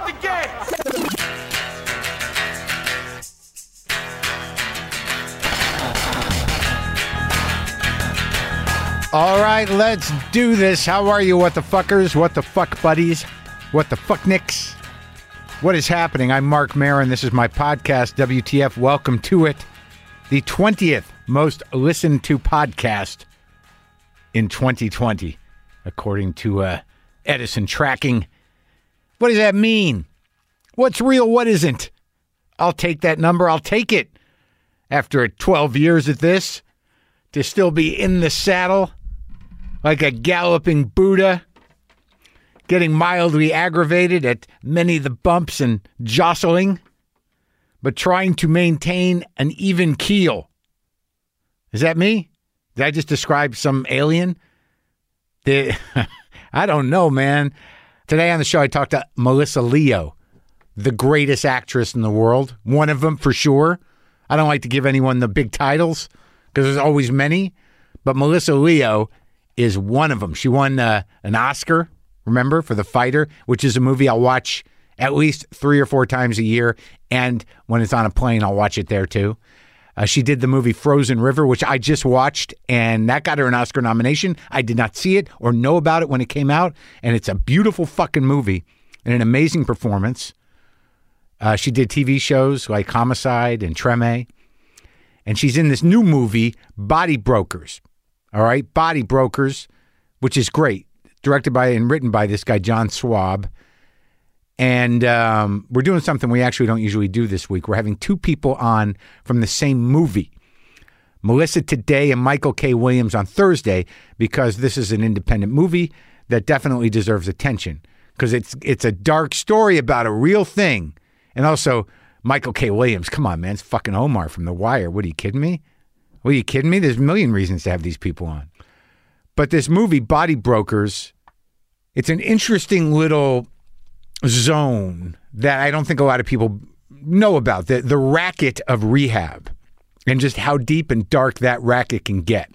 the game. All right, let's do this. How are you, what the fuckers? What the fuck buddies? What the fuck nicks? What is happening? I'm Mark Maron. This is my podcast, WTF. Welcome to it. The 20th most listened to podcast in 2020, according to Edison tracking. What does that mean? What's real? What isn't? I'll take that number. I'll take it. After 12 years at this, to still be in the saddle like a galloping Buddha, getting mildly aggravated at many of the bumps and jostling, but trying to maintain an even keel. Is that me? Did I just describe some alien? I don't know, man. Today on the show, I talked to Melissa Leo, the greatest actress in the world. One of them for sure. I don't like to give anyone the big titles because there's always many, but Melissa Leo is one of them. She won an Oscar, remember, for The Fighter, which is a movie I'll watch at least 3 or 4 times a year, and when it's on a plane, I'll watch it there too. She did the movie Frozen River, which I just watched, and that got her an Oscar nomination. I did not see it or know about it when it came out, and it's a beautiful fucking movie and an amazing performance. She did TV shows like Homicide and Treme, and she's in this new movie, Body Brokers. All right, Body Brokers, which is great, directed by and written by this guy, John Swab. And we're doing something we actually don't usually do this week. We're having 2 people on from the same movie, Melissa today and Michael K. Williams on Thursday, because this is an independent movie that definitely deserves attention because it's a dark story about a real thing. And also, Michael K. Williams, come on, man, it's fucking Omar from The Wire. What, are you kidding me? What, are you kidding me? There's a million reasons to have these people on. But this movie, Body Brokers, it's an interesting little zone that I don't think a lot of people know about, the racket of rehab and just how deep and dark that racket can get.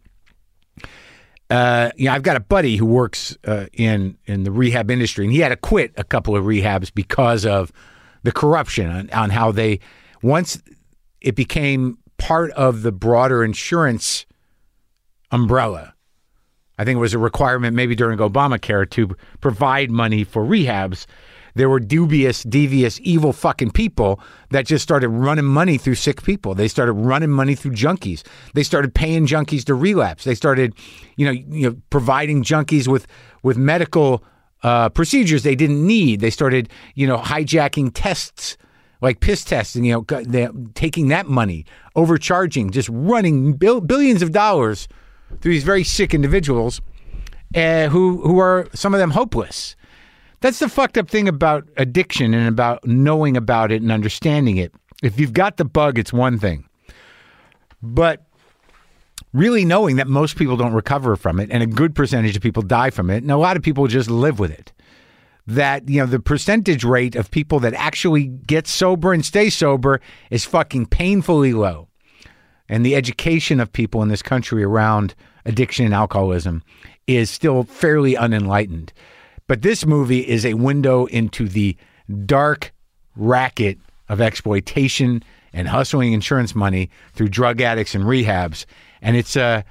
I've got a buddy who works in the rehab industry, and he had to quit a couple of rehabs because of the corruption on how they, once it became part of the broader insurance umbrella, I think it was a requirement maybe during Obamacare to provide money for rehabs. There were dubious, devious, evil fucking people that just started running money through sick people. They started running money through junkies. They started paying junkies to relapse. They started, providing junkies with medical procedures they didn't need. They started, hijacking tests like piss tests and, taking that money, overcharging, just running billions of dollars through these very sick individuals who are, some of them, hopeless. That's the fucked up thing about addiction and about knowing about it and understanding it. If you've got the bug, it's one thing. But really knowing that most people don't recover from it and a good percentage of people die from it, and a lot of people just live with it. That, the percentage rate of people that actually get sober and stay sober is fucking painfully low. And the education of people in this country around addiction and alcoholism is still fairly unenlightened. But this movie is a window into the dark racket of exploitation and hustling insurance money through drug addicts and rehabs. And it's a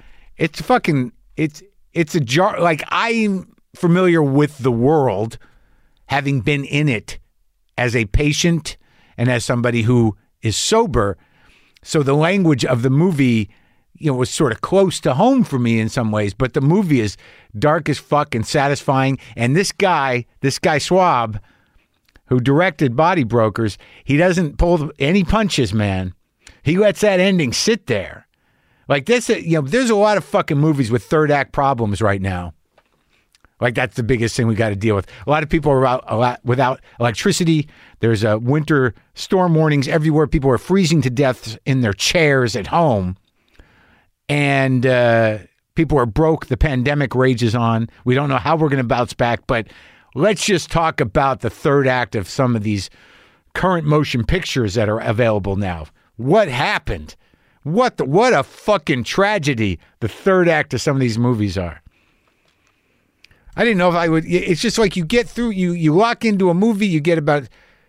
jar. Like, I'm familiar with the world, having been in it as a patient and as somebody who is sober. So the language of the movie, was sort of close to home for me in some ways, but the movie is dark as fuck and satisfying. And this guy Swab, who directed Body Brokers, he doesn't pull any punches, man. He lets that ending sit there. Like this, there's a lot of fucking movies with third act problems right now. Like, that's the biggest thing we got to deal with. A lot of people are without electricity. There's winter storm warnings everywhere. People are freezing to death in their chairs at home. And people are broke. The pandemic rages on. We don't know how we're going to bounce back, but let's just talk about the third act of some of these current motion pictures that are available now. What happened? What a fucking tragedy the third act of some of these movies are. I didn't know if I would. It's just like you get through, you lock into a movie, you get about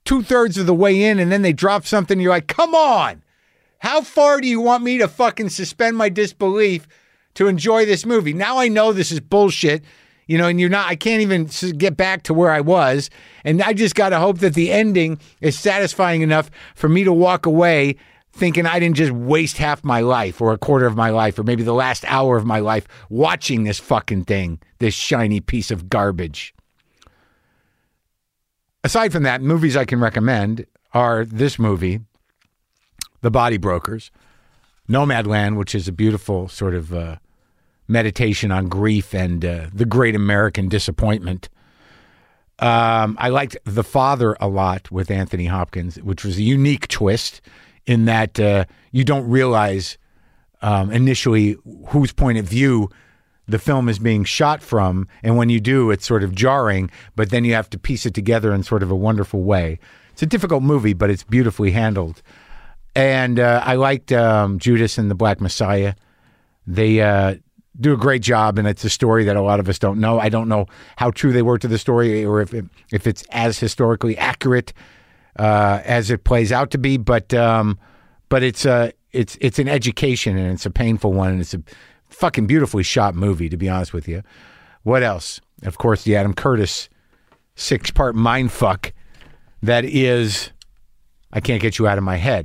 2/3 of the way in and then they drop something. And you're like, come on. How far do you want me to fucking suspend my disbelief to enjoy this movie? Now I know this is bullshit, you know, and I can't even get back to where I was. And I just got to hope that the ending is satisfying enough for me to walk away thinking I didn't just waste half my life or a quarter of my life or maybe the last hour of my life watching this fucking thing, this shiny piece of garbage. Aside from that, movies I can recommend are this movie, The Body Brokers, Nomadland, which is a beautiful sort of meditation on grief and the great American disappointment. I liked The Father a lot with Anthony Hopkins, which was a unique twist in that you don't realize initially whose point of view the film is being shot from. And when you do, it's sort of jarring, but then you have to piece it together in sort of a wonderful way. It's a difficult movie, but it's beautifully handled. And I liked Judas and the Black Messiah. They do a great job, and it's a story that a lot of us don't know. I don't know how true they were to the story or if it's as historically accurate as it plays out to be. But it's an education, and it's a painful one, and it's a fucking beautifully shot movie, to be honest with you. What else? Of course, the Adam Curtis 6-part mindfuck that is I Can't Get You Out of My Head.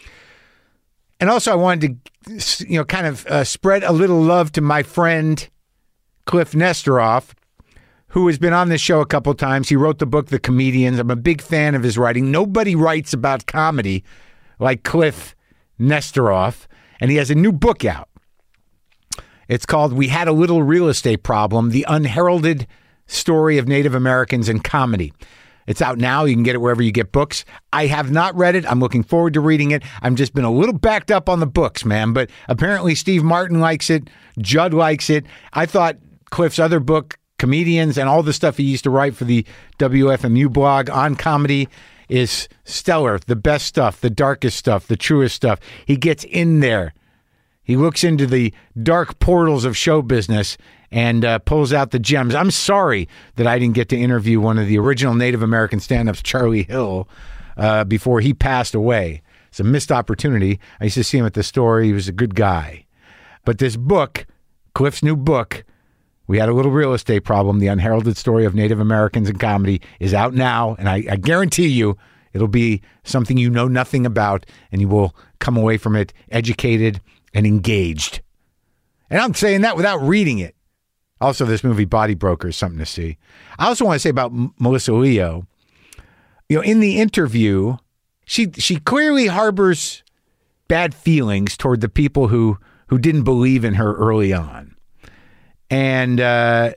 And also I wanted to, kind of spread a little love to my friend Cliff Nesteroff, who has been on this show a couple times. He wrote the book, The Comedians. I'm a big fan of his writing. Nobody writes about comedy like Cliff Nesteroff. And he has a new book out. It's called We Had a Little Real Estate Problem, The Unheralded Story of Native Americans in Comedy. It's out now. You can get it wherever you get books. I have not read it. I'm looking forward to reading it. I've just been a little backed up on the books, man. But apparently Steve Martin likes it. Judd likes it. I thought Cliff's other book, Comedians, and all the stuff he used to write for the WFMU blog on comedy is stellar. The best stuff, the darkest stuff, the truest stuff. He gets in there. He looks into the dark portals of show business and pulls out the gems. I'm sorry that I didn't get to interview one of the original Native American stand-ups, Charlie Hill, before he passed away. It's a missed opportunity. I used to see him at the store. He was a good guy. But this book, Cliff's new book, We Had a Little Real Estate Problem, The Unheralded Story of Native Americans in Comedy, is out now. And I guarantee you it'll be something you know nothing about, and you will come away from it educated and engaged. And I'm saying that without reading it. Also, this movie, Body Broker, is something to see. I also want to say about Melissa Leo, in the interview, she clearly harbors bad feelings toward the people who didn't believe in her early on. And, this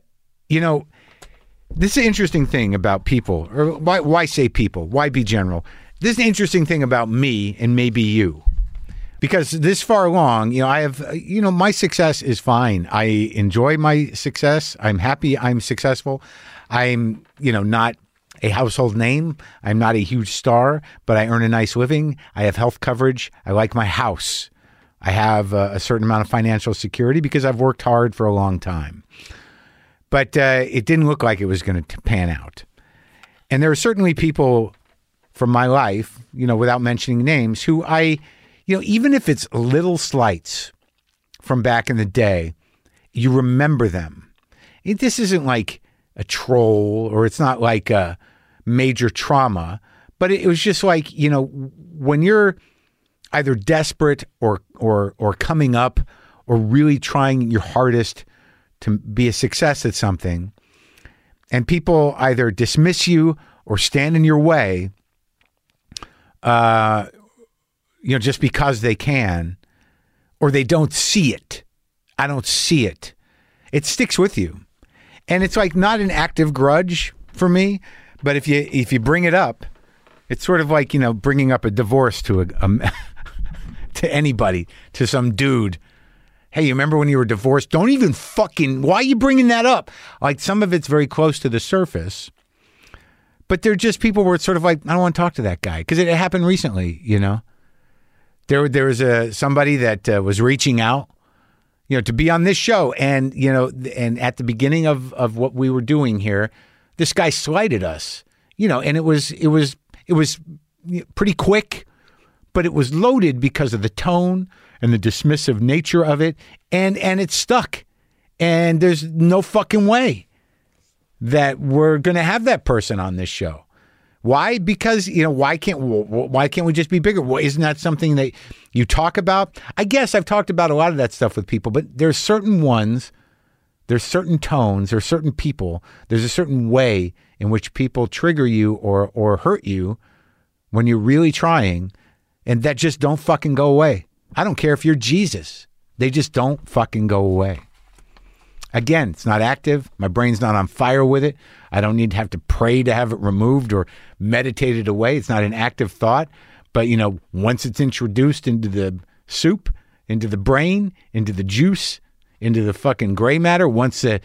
is an interesting thing about people. Or why say people? Why be general? This is an interesting thing about me and maybe you. Because this far along, I have, my success is fine. I enjoy my success. I'm happy I'm successful. I'm, not a household name. I'm not a huge star, but I earn a nice living. I have health coverage. I like my house. I have a certain amount of financial security because I've worked hard for a long time. But it didn't look like it was going to pan out. And there are certainly people from my life, without mentioning names, who even if it's little slights from back in the day, you remember them. This isn't like a troll or it's not like a major trauma, but it was just like, when you're either desperate or coming up or really trying your hardest to be a success at something, and people either dismiss you or stand in your way, just because they can, or they don't see it. I don't see it. It sticks with you. And it's like not an active grudge for me, but if you bring it up, it's sort of like, bringing up a divorce to to anybody, to some dude. Hey, you remember when you were divorced? Don't even why are you bringing that up? Like, some of it's very close to the surface, but they're just people where it's sort of like, I don't want to talk to that guy because it happened recently, There was somebody that was reaching out, to be on this show. And, and at the beginning of what we were doing here, this guy slighted us, and it was It was pretty quick, but it was loaded because of the tone and the dismissive nature of it, and it stuck. And there's no fucking way that we're going to have that person on this show. Why? Because, why can't we just be bigger? Well, isn't that something that you talk about? I guess I've talked about a lot of that stuff with people, but there's certain ones, there's certain tones, there's certain people, there's a certain way in which people trigger you or hurt you when you're really trying, and that just don't fucking go away. I don't care if you're Jesus. They just don't fucking go away. Again, it's not active. My brain's not on fire with it. I don't need to have to pray to have it removed or meditated away. It's not an active thought. But, once it's introduced into the soup, into the brain, into the juice, into the fucking gray matter, once that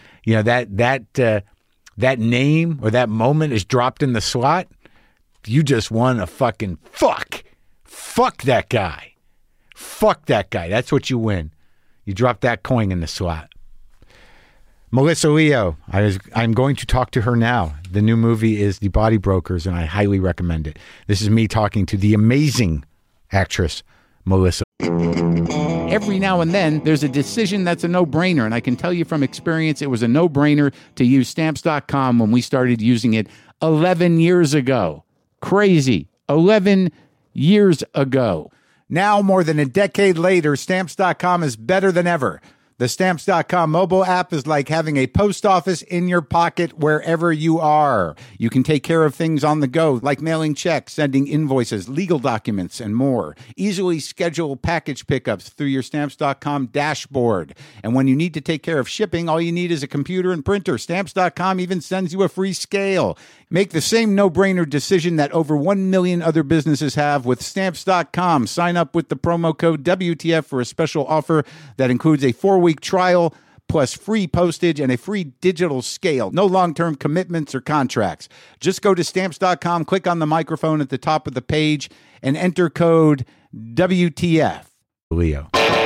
name or that moment is dropped in the slot, you just want to fucking fuck that guy. Fuck that guy. That's what you win. You drop that coin in the slot. Melissa Leo, I'm going to talk to her now. The new movie is The Body Brokers, and I highly recommend it. This is me talking to the amazing actress, Melissa. Every now and then, there's a decision that's a no-brainer, and I can tell you from experience, it was a no-brainer to use Stamps.com when we started using it 11 years ago. Crazy. 11 years ago. Now, more than a decade later, Stamps.com is better than ever. The Stamps.com mobile app is like having a post office in your pocket wherever you are. You can take care of things on the go, like mailing checks, sending invoices, legal documents, and more. Easily schedule package pickups through your Stamps.com dashboard. And when you need to take care of shipping, all you need is a computer and printer. Stamps.com even sends you a free scale. Make the same no-brainer decision that over 1 million other businesses have with Stamps.com. Sign up with the promo code WTF for a special offer that includes a 4-week trial plus free postage and a free digital scale. No long-term commitments or contracts. Just go to Stamps.com, click on the microphone at the top of the page, and enter code WTF. Leo.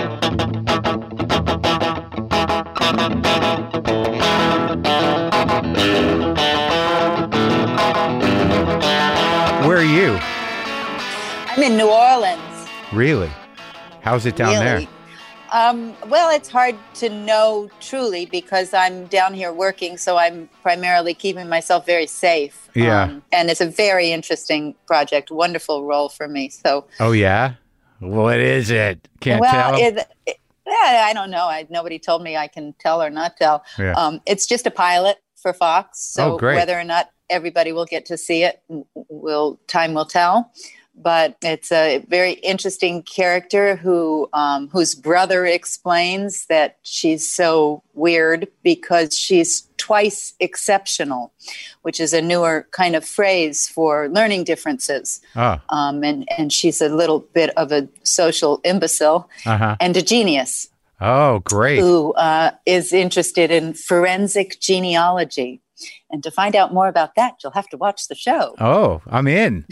Where are you? I'm in New Orleans. Really? How's it down there? Well, it's hard to know truly because I'm down here working, so I'm primarily keeping myself very safe. Yeah. And it's a very interesting project, wonderful role for me. So. Oh, yeah? What is it? Can't tell? I don't know. Nobody told me I can tell or not tell. Yeah. It's just a pilot for Fox, so whether or not everybody will get to see it, time will tell. But it's a very interesting character whose brother explains that she's so weird because she's twice exceptional, which is a newer kind of phrase for learning differences. And she's a little bit of a social imbecile and a genius. Oh, great. Who is interested in forensic genealogy. And to find out more about that, you'll have to watch the show. Oh, I'm in.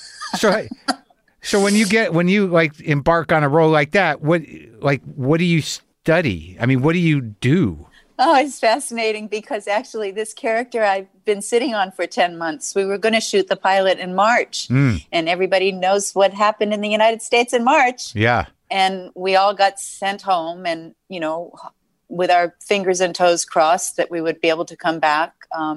So when you like embark on a role like that, what do you study? I mean, what do you do? Oh, it's fascinating because actually this character I've been sitting on for 10 months. We were going to shoot the pilot in March, and everybody knows what happened in the United States in March. Yeah. And we all got sent home and, with our fingers and toes crossed that we would be able to come back.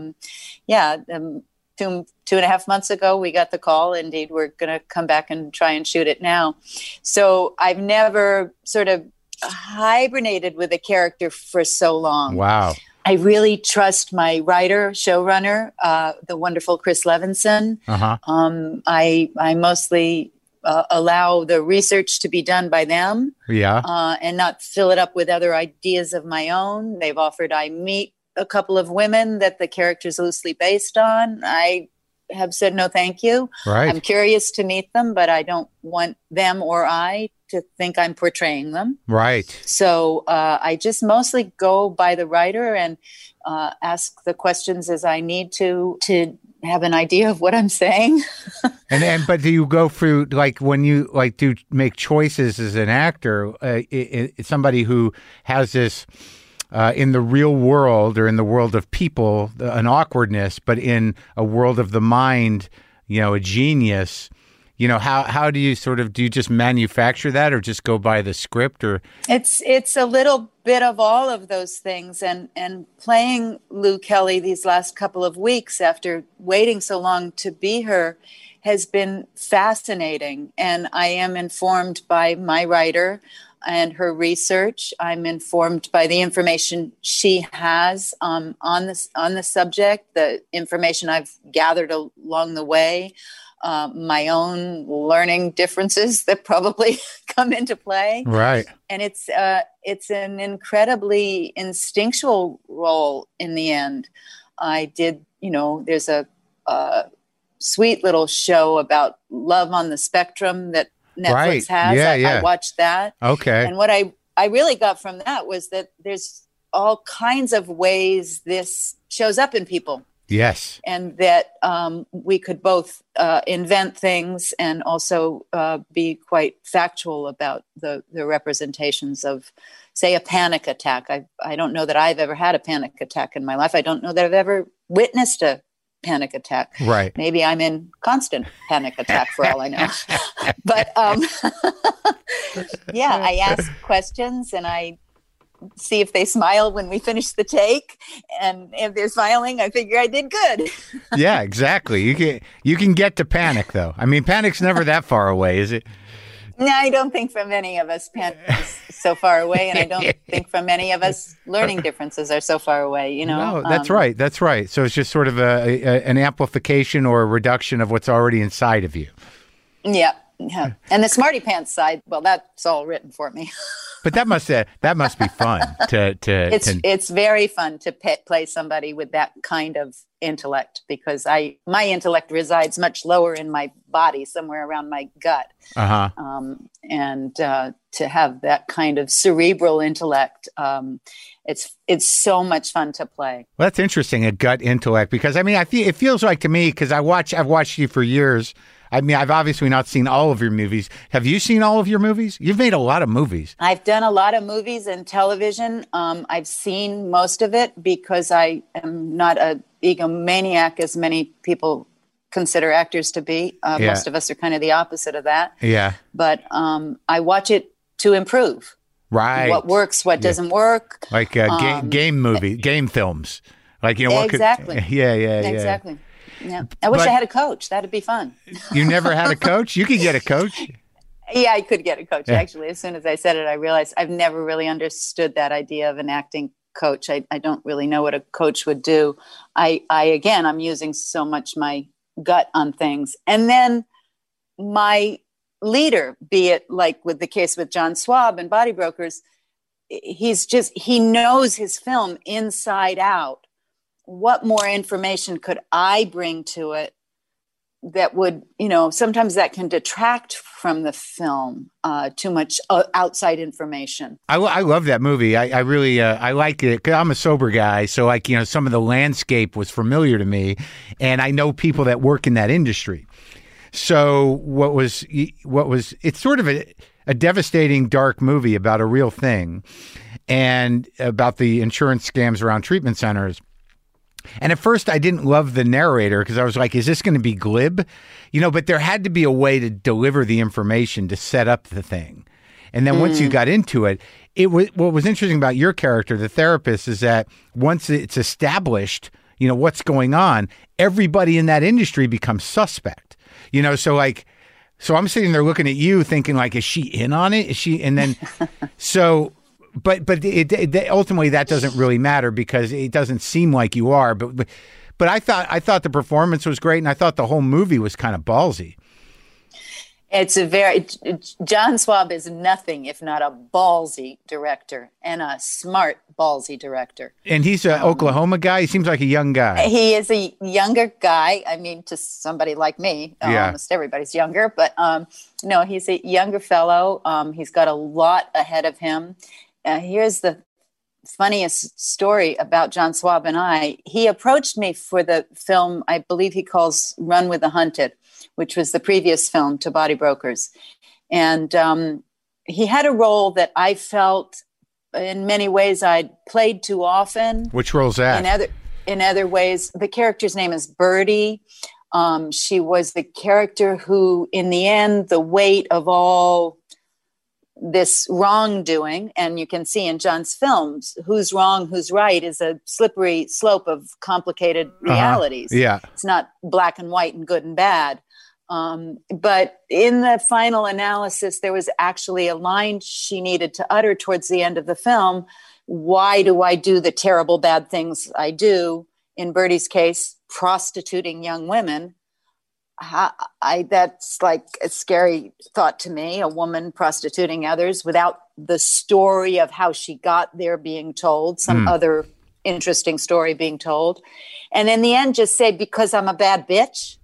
2.5 months ago, we got the call. Indeed, we're going to come back and try and shoot it now. So I've never sort of hibernated with a character for so long. Wow. I really trust my writer, showrunner, the wonderful Chris Levinson. I mostly allow the research to be done by them. Yeah. And not fill it up with other ideas of my own. They've offered I meet a couple of women that the character's loosely based on. I have said no thank you. Right. I'm curious to meet them, but I don't want them or I to think I'm portraying them. Right. So I just mostly go by the writer and ask the questions as I need to have an idea of what I'm saying. But do you go through, like, when you do make choices as an actor, somebody who has this in the real world or in the world of people, an awkwardness, but in a world of the mind, a genius, how do you do you just manufacture that or just go by the script? Or it's a little bit of all of those things. And playing Lou Kelly these last couple of weeks after waiting so long to be her has been fascinating. And I am informed by my writer and her research. I'm informed by the information she has on the subject, the information I've gathered along the way, my own learning differences that probably come into play. Right. And it's an incredibly instinctual role in the end. I did, there's a sweet little show about love on the spectrum that Netflix has. I watched that. Okay. And what I really got from that was that there's all kinds of ways this shows up in people. Yes. And that we could both invent things and also be quite factual about the representations of, say, a panic attack. I don't know that I've ever had a panic attack in my life. I don't know that I've ever witnessed a panic attack. Right. Maybe I'm in constant panic attack for all I know. But I ask questions and I see if they smile when we finish the take. And if they're smiling, I figure I did good. Yeah, exactly. You can get to panic, though. I mean, panic's never that far away, is it? No, I don't think for many of us panic is so far away, and I don't think for many of us learning differences are so far away. No, that's right. That's right. So it's just sort of an amplification or a reduction of what's already inside of you. Yeah. And the smarty pants side, well, that's all written for me. But that must be fun It's very fun to play somebody with that kind of intellect, because my intellect resides much lower in my body, somewhere around my gut. And to have that kind of cerebral intellect, it's so much fun to play. Well, that's interesting, a gut intellect, because I mean, it feels like to me, because I've watched you for years. I mean, I've obviously not seen all of your movies. Have you seen all of your movies? You've made a lot of movies. I've done a lot of movies and television. I've seen most of it because I am not an egomaniac as many people consider actors to be. Most of us are kind of the opposite of that. Yeah. But I watch it to improve. Right. What works, what doesn't work. Like game films. Like, what exactly. Yeah. Exactly. Yeah. I wish I had a coach. That'd be fun. You never had a coach? You could get a coach. Yeah, I could get a coach. Yeah. Actually, as soon as I said it, I realized I've never really understood that idea of an acting coach. I don't really know what a coach would do. I'm using so much my gut on things. And then my leader, be it like with the case with John Swab and Body Brokers, he knows his film inside out. What more information could I bring to it that would, sometimes that can detract from the film, too much outside information. I love that movie. I really, I like it, 'cause I'm a sober guy. So some of the landscape was familiar to me, and I know people that work in that industry. So it's sort of a devastating, dark movie about a real thing and about the insurance scams around treatment centers. And at first I didn't love the narrator because I was like, is this going to be glib? But there had to be a way to deliver the information to set up the thing. And then once you got into it, what was interesting about your character, the therapist, is that once it's established, what's going on, everybody in that industry becomes suspect. So I'm sitting there looking at you thinking, like, is she in on it? Is she? And then so... But ultimately that doesn't really matter because it doesn't seem like you are. But I thought the performance was great, and I thought the whole movie was kind of ballsy. John Swab is nothing if not a ballsy director, and a smart ballsy director. And he's an Oklahoma guy. He seems like a young guy. He is a younger guy. I mean, to somebody like me, almost everybody's younger. But no, he's a younger fellow. He's got a lot ahead of him. Here's the funniest story about John Swab and I. He approached me for the film I believe he calls Run with the Hunted, which was the previous film to Body Brokers. And he had a role that I felt in many ways I'd played too often. Which role's that? In other ways, the character's name is Birdie. She was the character who, in the end, the weight of all this wrongdoing, and you can see in John's films, who's wrong, who's right, is a slippery slope of complicated realities. Yeah. It's not black and white and good and bad. But in the final analysis, there was actually a line she needed to utter towards the end of the film. Why do I do the terrible bad things I do? In Birdie's case, prostituting young women. That's like a scary thought to me, a woman prostituting others without the story of how she got there being told, some other interesting story being told. And in the end, just say, because I'm a bad bitch.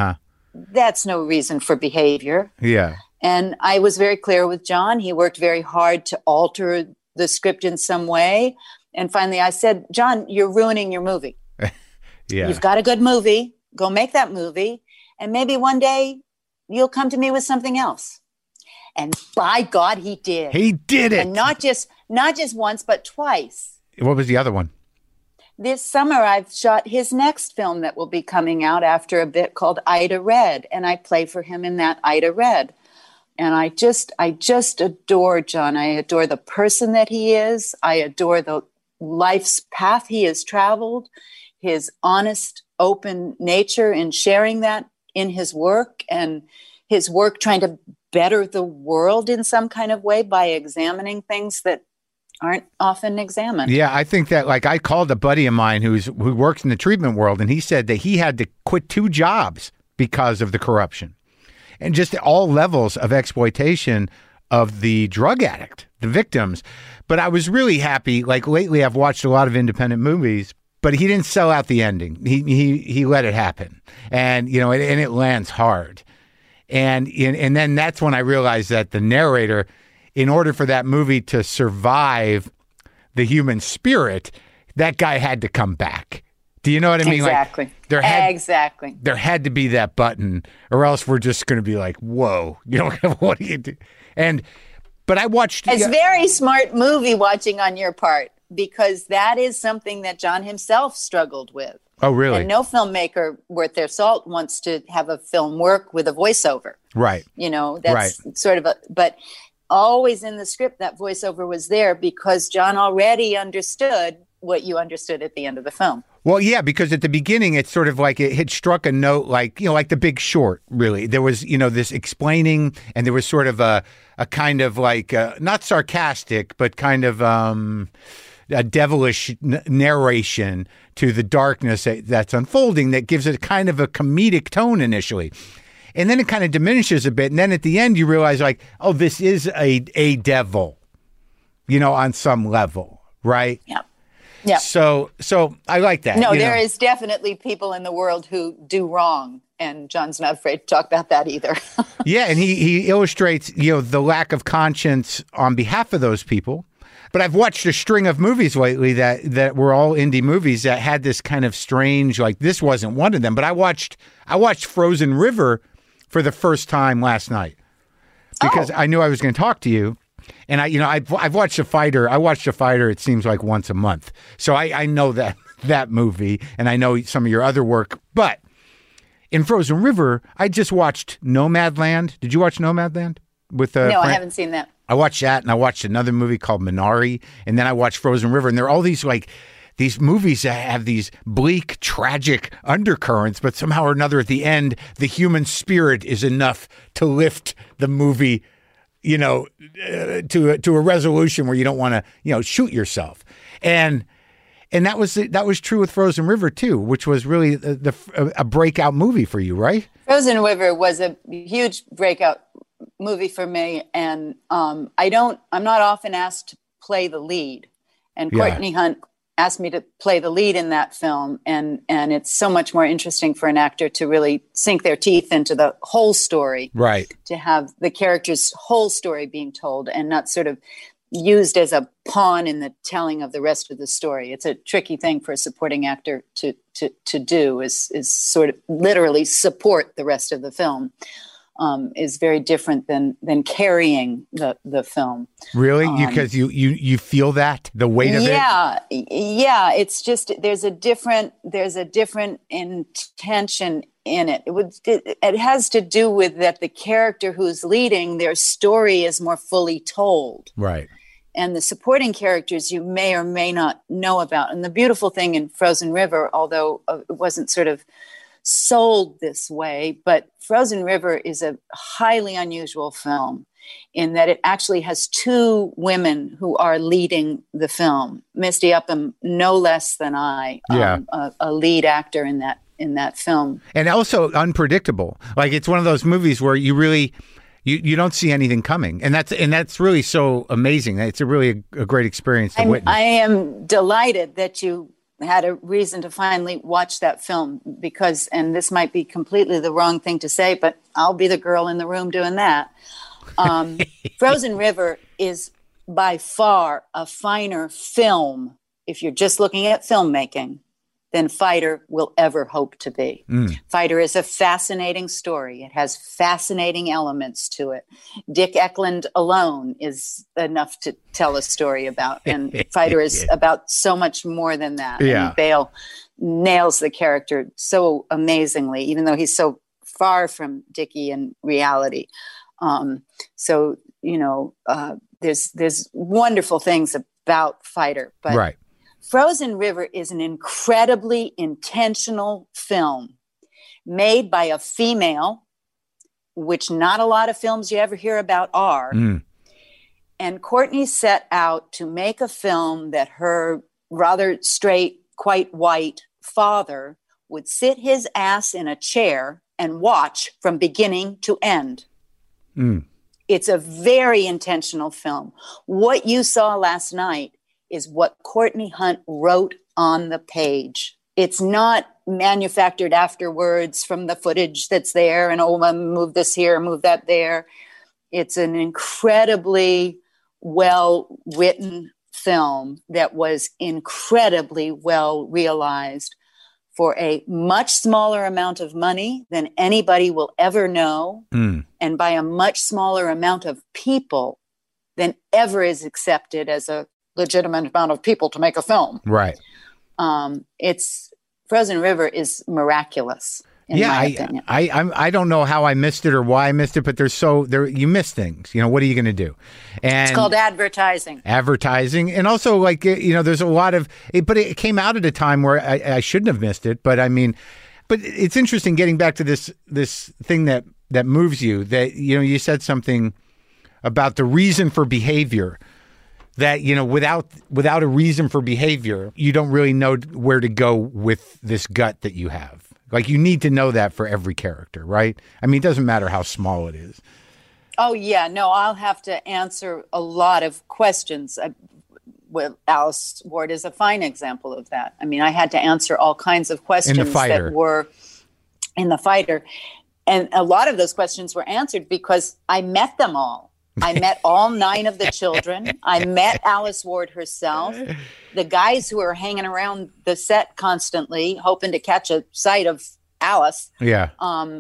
That's no reason for behavior. Yeah. And I was very clear with John. He worked very hard to alter the script in some way. And finally I said, John, you're ruining your movie. Yeah. You've got a good movie. Go make that movie. And maybe one day you'll come to me with something else. And by God, he did. He did it. And not just once, but twice. What was the other one? This summer, I've shot his next film that will be coming out after a bit, called Ida Red. And I play for him in that Ida Red. And I just adore John. I adore the person that he is. I adore the life's path he has traveled, his honest, open nature in sharing that in his work, and his work trying to better the world in some kind of way by examining things that aren't often examined. Yeah, I think that, like, I called a buddy of mine who works in the treatment world, and he said that he had to quit 2 jobs because of the corruption and just all levels of exploitation of the drug addict, the victims. But I was really happy. Like, lately I've watched a lot of independent movies, but he didn't sell out the ending. He let it happen. And, you know, and it lands hard. And then that's when I realized that the narrator, in order for that movie to survive the human spirit, that guy had to come back. Do you know what I mean? Exactly. Like, there had to be that button, or else we're just going to be like, whoa, you know, what do you do? But I watched... It's very smart movie watching on your part, because that is something that John himself struggled with. Oh, really? And no filmmaker worth their salt wants to have a film work with a voiceover. Right. You know, that's sort of but always in the script, that voiceover was there because John already understood what you understood at the end of the film. Well, yeah, because at the beginning, it's sort of like it had struck a note, like, you know, like The Big Short, really. There was, you know, this explaining, and there was sort of a kind of like, not sarcastic, but kind of a devilish narration to the darkness that's unfolding that gives it kind of a comedic tone initially. And then it kind of diminishes a bit. And then at the end, you realize, like, oh, this is a devil, you know, on some level, right? Yeah. Yeah. So I like that. No, there is definitely people in the world who do wrong, and John's not afraid to talk about that either. Yeah, and he illustrates, you know, the lack of conscience on behalf of those people. But I've watched a string of movies lately that were all indie movies that had this kind of strange, like, this wasn't one of them. But I watched Frozen River for the first time last night because I knew I was going to talk to you. And I've watched The Fighter. I watched The Fighter, it seems like, once a month. So I know that movie, and I know some of your other work. But in Frozen River, I just watched Nomadland. Did you watch Nomadland? No, I haven't seen that. I watched that, and I watched another movie called Minari, and then I watched Frozen River. And there are all these, like, these movies that have these bleak, tragic undercurrents, but somehow or another at the end, the human spirit is enough to lift the movie, you know, to a resolution where you don't want to, you know, shoot yourself. And that was true with Frozen River too, which was really a breakout movie for you, right? Frozen River was a huge breakout movie for me, and I'm not often asked to play the lead, and Courtney Hunt asked me to play the lead in that film, and it's so much more interesting for an actor to really sink their teeth into the whole story, right? To have the character's whole story being told and not sort of used as a pawn in the telling of the rest of the story. It's a tricky thing for a supporting actor to do, is sort of literally support the rest of the film. Is very different than carrying the film. Really? Because you feel that, the weight of it? Yeah. It's just there's a different intention in it. It has to do with that the character who's leading, their story is more fully told. Right. And the supporting characters you may or may not know about. And the beautiful thing in Frozen River, although it wasn't sort of sold this way, but Frozen River is a highly unusual film in that it actually has two women who are leading the film. Misty Upham, no less than I, a lead actor in that film. And also unpredictable. Like, it's one of those movies where you really... You don't see anything coming, and that's really so amazing. It's a great experience to witness. I am delighted that you had a reason to finally watch that film because, and this might be completely the wrong thing to say, but I'll be the girl in the room doing that. Frozen River is by far a finer film, if you're just looking at filmmaking, than Fighter will ever hope to be. Fighter is a fascinating story. It has fascinating elements to it. Dick Eklund alone is enough to tell a story about, and Fighter is about so much more than that. Yeah. And Bale nails the character so amazingly, even though he's so far from Dickie in reality. There's wonderful things about Fighter, but right. Frozen River is an incredibly intentional film made by a female, which not a lot of films you ever hear about are. And Courtney set out to make a film that her rather straight, quite white father would sit his ass in a chair and watch from beginning to end. It's a very intentional film. What you saw last night is what Courtney Hunt wrote on the page. It's not manufactured afterwards from the footage that's there and, move this here, move that there. It's an incredibly well-written film that was incredibly well realized for a much smaller amount of money than anybody will ever know, and by a much smaller amount of people than ever is accepted as a legitimate amount of people to make a film. Right. It's Frozen River is miraculous. In my opinion. I don't know how I missed it or why I missed it, but you miss things. What are you going to do? And it's called advertising. And also, there's a lot of it, but it came out at a time where I shouldn't have missed it. But but it's interesting getting back to this thing that moves you. That you said something about the reason for behavior. That, without a reason for behavior, you don't really know where to go with this gut that you have. Like, you need to know that for every character, right? I mean, it doesn't matter how small it is. Oh, yeah. No, I'll have to answer a lot of questions. Alice Ward is a fine example of that. I mean, I had to answer all kinds of questions that were in the Fighter. And a lot of those questions were answered because I met them all. I met all 9 of the children. I met Alice Ward herself. The guys who were hanging around the set constantly, hoping to catch a sight of Alice, had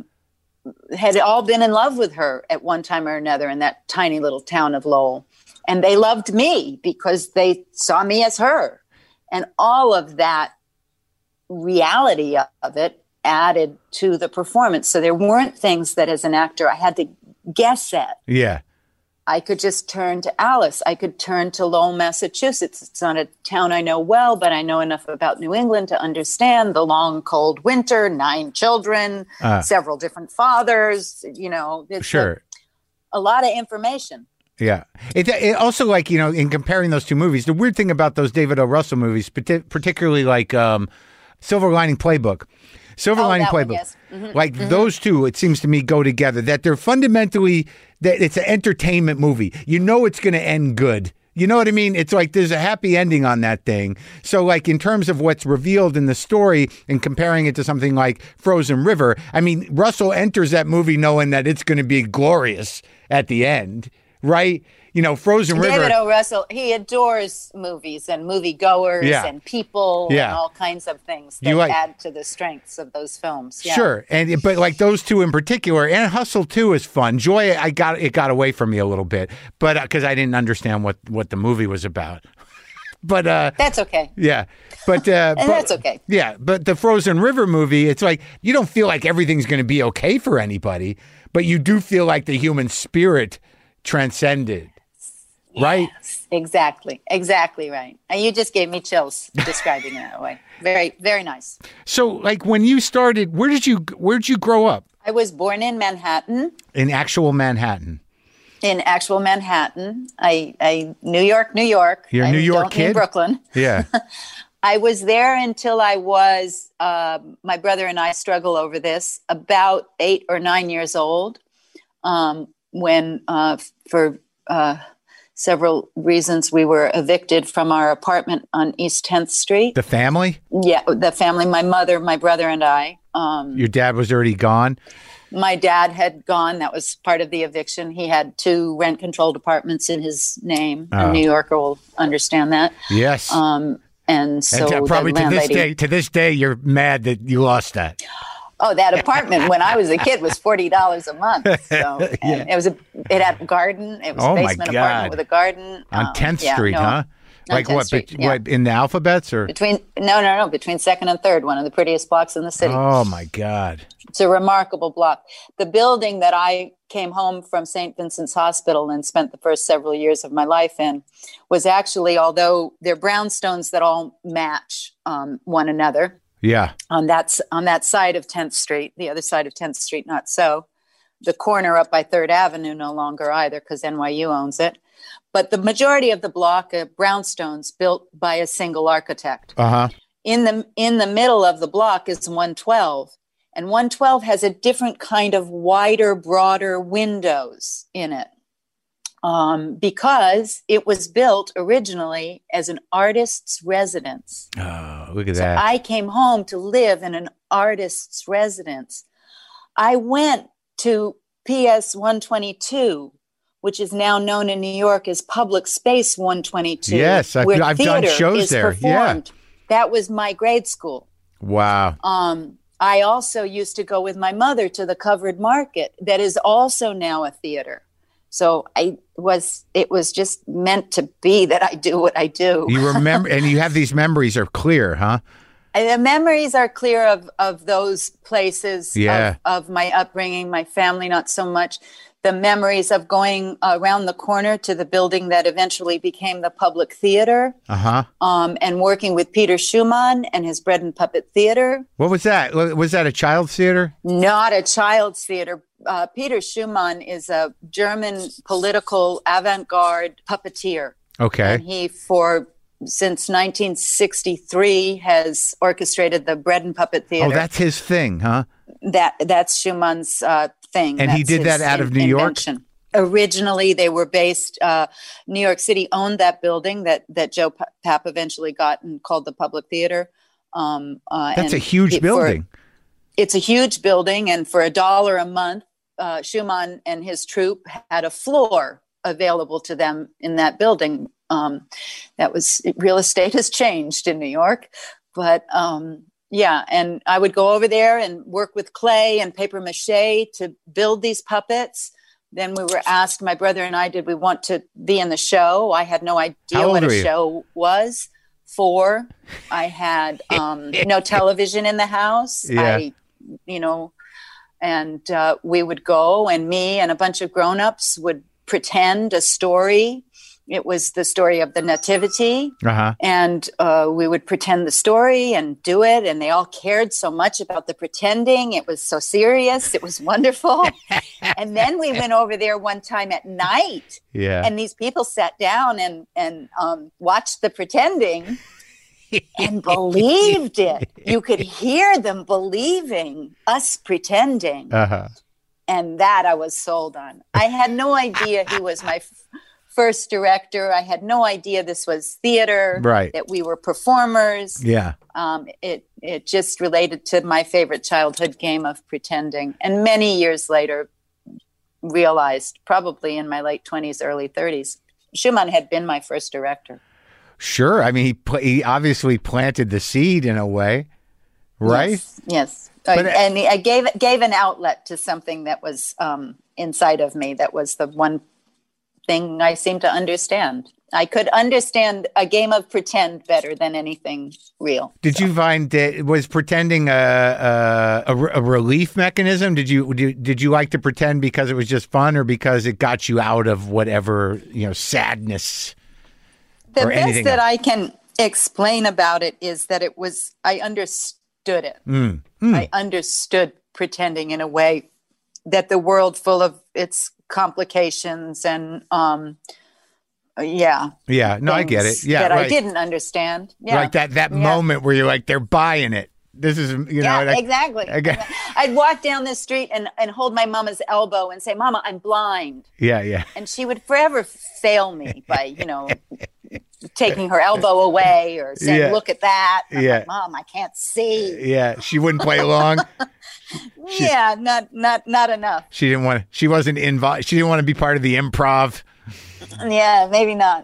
all been in love with her at one time or another in that tiny little town of Lowell. And they loved me because they saw me as her. And all of that reality of it added to the performance. So there weren't things that as an actor I had to guess at. Yeah. I could just turn to Alice. I could turn to Lowell, Massachusetts. It's not a town I know well, but I know enough about New England to understand the long, cold winter, 9 children, several different fathers. It's sure. A lot of information. Yeah. It also, in comparing those two movies, the weird thing about those David O. Russell movies, particularly like Silver Lining Playbook. Silver Lining Playbook. Yes. Mm-hmm. Those two, it seems to me, go together. That they're fundamentally, that it's an entertainment movie. It's going to end good. You know what I mean? It's like there's a happy ending on that thing. So in terms of what's revealed in the story and comparing it to something like Frozen River, I mean, Russell enters that movie knowing that it's going to be glorious at the end, right? Frozen River. David O. Russell, he adores movies and moviegoers and people and all kinds of things that add to the strengths of those films. Yeah. Sure, but those two in particular, and Hustle 2 is fun. Joy, it got away from me a little bit, but because I didn't understand what the movie was about. But that's okay. Yeah, but that's okay. Yeah, but the Frozen River movie, it's like you don't feel like everything's going to be okay for anybody, but you do feel like the human spirit transcended. Right? Yes, exactly right. And you just gave me chills describing it that way. Very, very nice. So, like, when you started, where'd you grow up? I was born in Manhattan. In actual Manhattan. In actual Manhattan. I New York. You're a New York don't kid? mean Brooklyn. Yeah. I was there until I was, my brother and I struggle over this, about 8 or 9 years old, when for several reasons we were evicted from our apartment on East 10th Street. The family? Yeah, the family, my mother, my brother, and I. Your dad was already gone? My dad had gone. That was part of the eviction. He had 2 rent-controlled apartments in his name. A New Yorker will understand that. Yes. And so probably to this day, you're mad that you lost that. Oh, that apartment when I was a kid was $40 a month. So Yeah. it had a garden. It was a basement apartment with a garden on 10th Street, huh? Like what? What in the Alphabets or between 2nd and 3rd, one of the prettiest blocks in the city. Oh my God! It's a remarkable block. The building that I came home from St. Vincent's Hospital and spent the first several years of my life in was actually, although they're brownstones that all match one another. Yeah. On that side of 10th Street, the other side of 10th Street, not so. The corner up by 3rd Avenue, no longer either, because NYU owns it. But the majority of the block are brownstones built by a single architect. Uh-huh. In the middle of the block is 112. And 112 has a different kind of wider, broader windows in it. Because it was built originally as an artist's residence. Oh, look at so that. I came home to live in an artist's residence. I went to PS 122, which is now known in New York as Public Space 122. Yes, I've done shows there. Performed. Yeah. That was my grade school. Wow. I also used to go with my mother to the Covered Market that is also now a theater. So it was just meant to be that I do what I do. You remember, and you have these memories are clear, huh? And the memories are clear of those places, yeah. of my upbringing, my family, not so much. The memories of going around the corner to the building that eventually became the Public Theater, and working with Peter Schumann and his Bread and Puppet Theater. What was that? Was that a child's theater? Not a child's theater. Peter Schumann is a German political avant-garde puppeteer. Okay. And he, since 1963, has orchestrated the Bread and Puppet Theater. Oh, that's his thing, huh? That's Schumann's thing. And he did that out of New York? Originally, they were based, New York City owned that building that Joe Papp eventually got and called the Public Theater. That's a huge building. It's a huge building, and for $1 a month, Schumann and his troupe had a floor available to them in that building. Real estate has changed in New York, but yeah, and I would go over there and work with clay and paper mache to build these puppets. Then we were asked, my brother and I, did we want to be in the show? I had no idea what a show was. 4. I had no television in the house. Yeah. And we would go, and me and a bunch of grown-ups would pretend a story. It was the story of the Nativity, and we would pretend the story and do it, and they all cared so much about the pretending. It was so serious. It was wonderful. And then we went over there one time at night, and these people sat down and watched the pretending and believed it. You could hear them believing us pretending. And that I was sold on. I had no idea he was my first director. I had no idea this was theater, right? That we were performers. Yeah. It just related to my favorite childhood game of pretending. And many years later, realized, probably in my late 20s, early 30s, Schumann had been my first director. Sure. I mean, he obviously planted the seed in a way, right? Yes. And I gave an outlet to something that was inside of me. That was the one thing I seemed to understand. I could understand a game of pretend better than anything real. Did you find that was pretending a relief mechanism? Did you like to pretend because it was just fun, or because it got you out of whatever, sadness? The best that I can explain about it is that I understood it. I understood pretending in a way that the world full of its complications and I get it. Yeah, that right. I didn't understand. Yeah, like that moment where you're like, they're buying it. This is, exactly. I'd walk down the street and hold my mama's elbow and say, "Mama, I'm blind." Yeah. And she would forever fail me by, taking her elbow away or saying, "Look at that." And I'm like, "Mom, I can't see." Yeah, she wouldn't play along. Not enough. She wasn't involved. She didn't want to be part of the improv. Yeah, maybe not.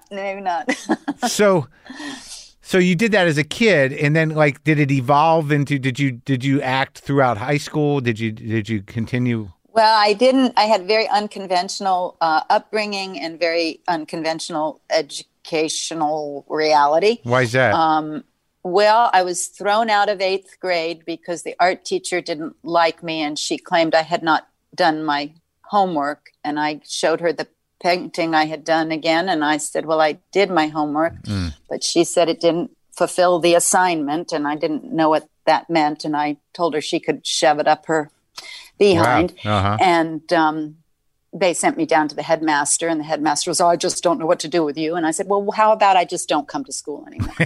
So you did that as a kid, and then did it evolve into? Did you act throughout high school? Did you continue? Well, I didn't. I had very unconventional upbringing and very unconventional educational reality. Why is that? Well, I was thrown out of 8th grade because the art teacher didn't like me, and she claimed I had not done my homework. And I showed her the painting I had done again, and I said, "Well, I did my homework," but she said it didn't fulfill the assignment, and I didn't know what that meant. And I told her she could shove it up her behind. Wow. Uh-huh. And they sent me down to the headmaster, and the headmaster was, "I just don't know what to do with you." And I said, "Well, how about I just don't come to school anymore?"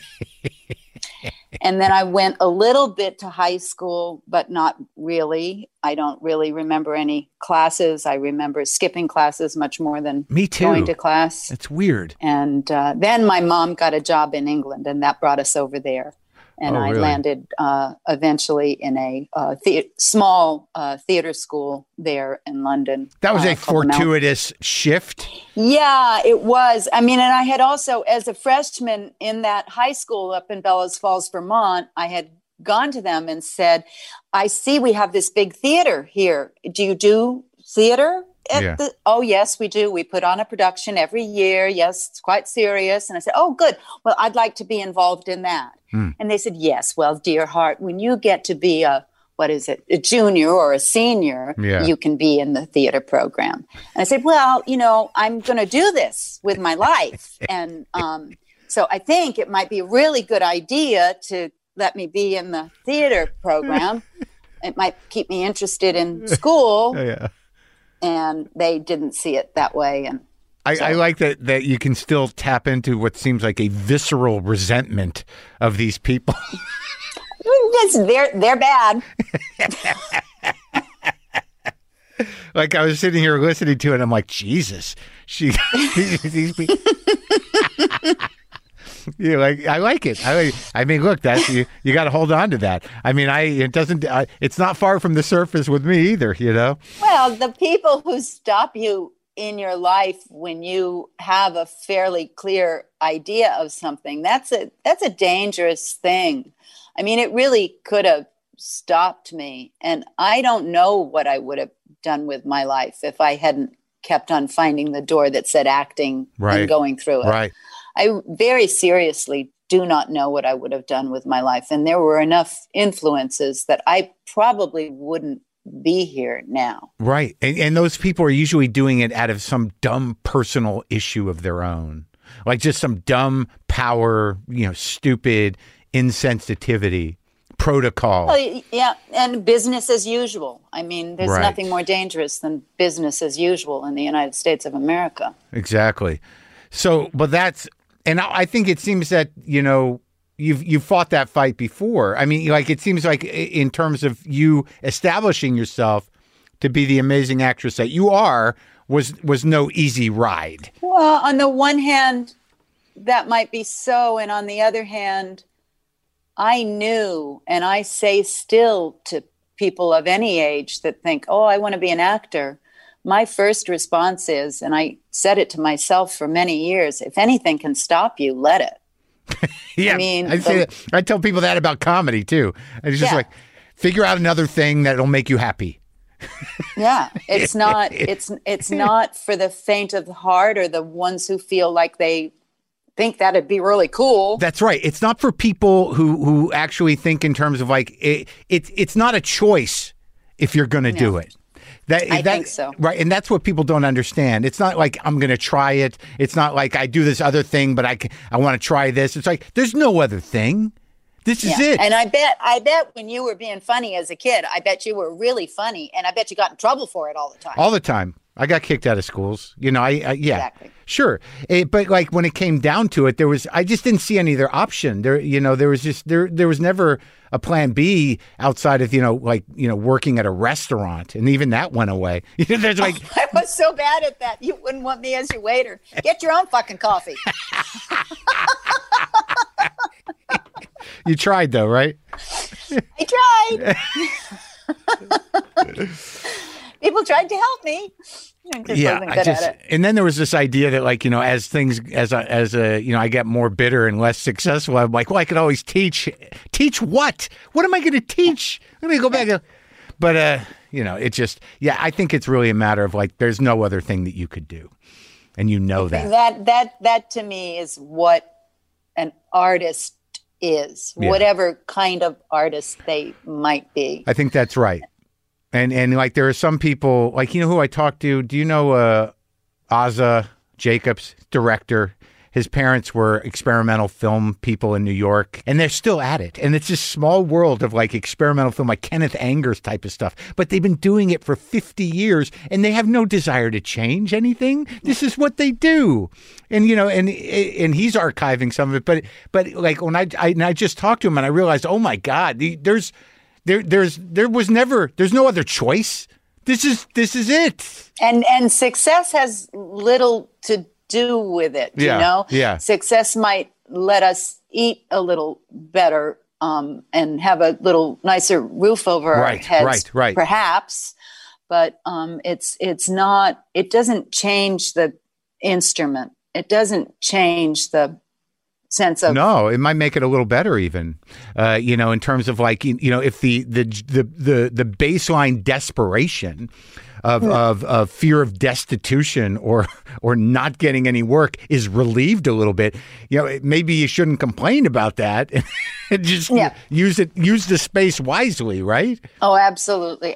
And then I went a little bit to high school, but not really. I don't really remember any classes. I remember skipping classes much more than Me too. Going to class. It's weird. And then my mom got a job in England, and that brought us over there. And I landed eventually in a small theater school there in London. That was a fortuitous shift. Yeah, it was. I mean, and I had also, as a freshman in that high school up in Bellows Falls, Vermont, I had gone to them and said, "I see we have this big theater here. Do you do theater?" Oh, yes, we do. We put on a production every year. Yes, it's quite serious. And I said, "Oh, good. Well, I'd like to be involved in that." And they said, "Yes, well, dear heart, when you get to be a junior or a senior, you can be in the theater program." And I said, "Well, I'm going to do this with my life. And so I think it might be a really good idea to let me be in the theater program. It might keep me interested in school." And they didn't see it that way. And I like that you can still tap into what seems like a visceral resentment of these people. They're bad. Like, I was sitting here listening to it, and I'm like, Jesus, these people. I like it. I mean, look, that's you got to hold on to that. I mean, it's not far from the surface with me either, Well, the people who stop you in your life when you have a fairly clear idea of something, that's a dangerous thing. I mean, it really could have stopped me, and I don't know what I would have done with my life if I hadn't kept on finding the door that said acting and going through it. Right. I very seriously do not know what I would have done with my life. And there were enough influences that I probably wouldn't be here now. Right. And those people are usually doing it out of some dumb personal issue of their own, like just some dumb power, stupid insensitivity protocol. Well, yeah. And business as usual. I mean, there's nothing more dangerous than business as usual in the United States of America. Exactly. So, but and I think it seems that, you've fought that fight before. I mean, it seems like in terms of you establishing yourself to be the amazing actress that you are was no easy ride. Well, on the one hand, that might be so. And on the other hand, I knew, and I say still to people of any age that think, "Oh, I want to be an actor." My first response is, and I said it to myself for many years, if anything can stop you, let it. Yeah, I tell people that about comedy too. It's just figure out another thing that'll make you happy. Yeah, it's not. It's not for the faint of heart or the ones who feel like they think that'd be really cool. That's right. It's not for people who actually think in terms of like it's not a choice if you're going to do it. I think so. Right. And that's what people don't understand. It's not like I'm going to try it. It's not like I do this other thing, but I want to try this. It's like there's no other thing. This is it. And I bet when you were being funny as a kid, I bet you were really funny, and I bet you got in trouble for it all the time. All the time. I got kicked out of schools. Yeah. Exactly. Sure. But like when it came down to it, I just didn't see any other option. There was never a plan B outside of, working at a restaurant. And even that went away. There's like, I was so bad at that. You wouldn't want me as your waiter. Get your own fucking coffee. You tried though, right? I tried. People tried to help me. And then there was this idea that, like, as things, as I get more bitter and less successful, I'm like, well, I could always teach. Teach what? What am I going to teach? Let me go back. But it just, I think it's really a matter of like, there's no other thing that you could do, and that to me is what an artist is, whatever kind of artist they might be. I think that's right. And like there are some people, like, who I talked to, do you know Aza Jacobs, director? His parents were experimental film people in New York, and they're still at it. And it's this small world of like experimental film, like Kenneth Anger's type of stuff. But they've been doing it for 50 years, and they have no desire to change anything. This is what they do. And, and he's archiving some of it. But like when I just talked to him and I realized, oh my God, there's no other choice. This is it. And success has little to do with it. Yeah. Success might let us eat a little better, and have a little nicer roof over our heads, right. Perhaps. But it's not. It doesn't change the instrument. It doesn't change the sense of. No, it might make it a little better even, in terms of like, if the baseline desperation of fear of destitution or not getting any work is relieved a little bit, maybe you shouldn't complain about that and just use the space wisely, right? Oh, absolutely.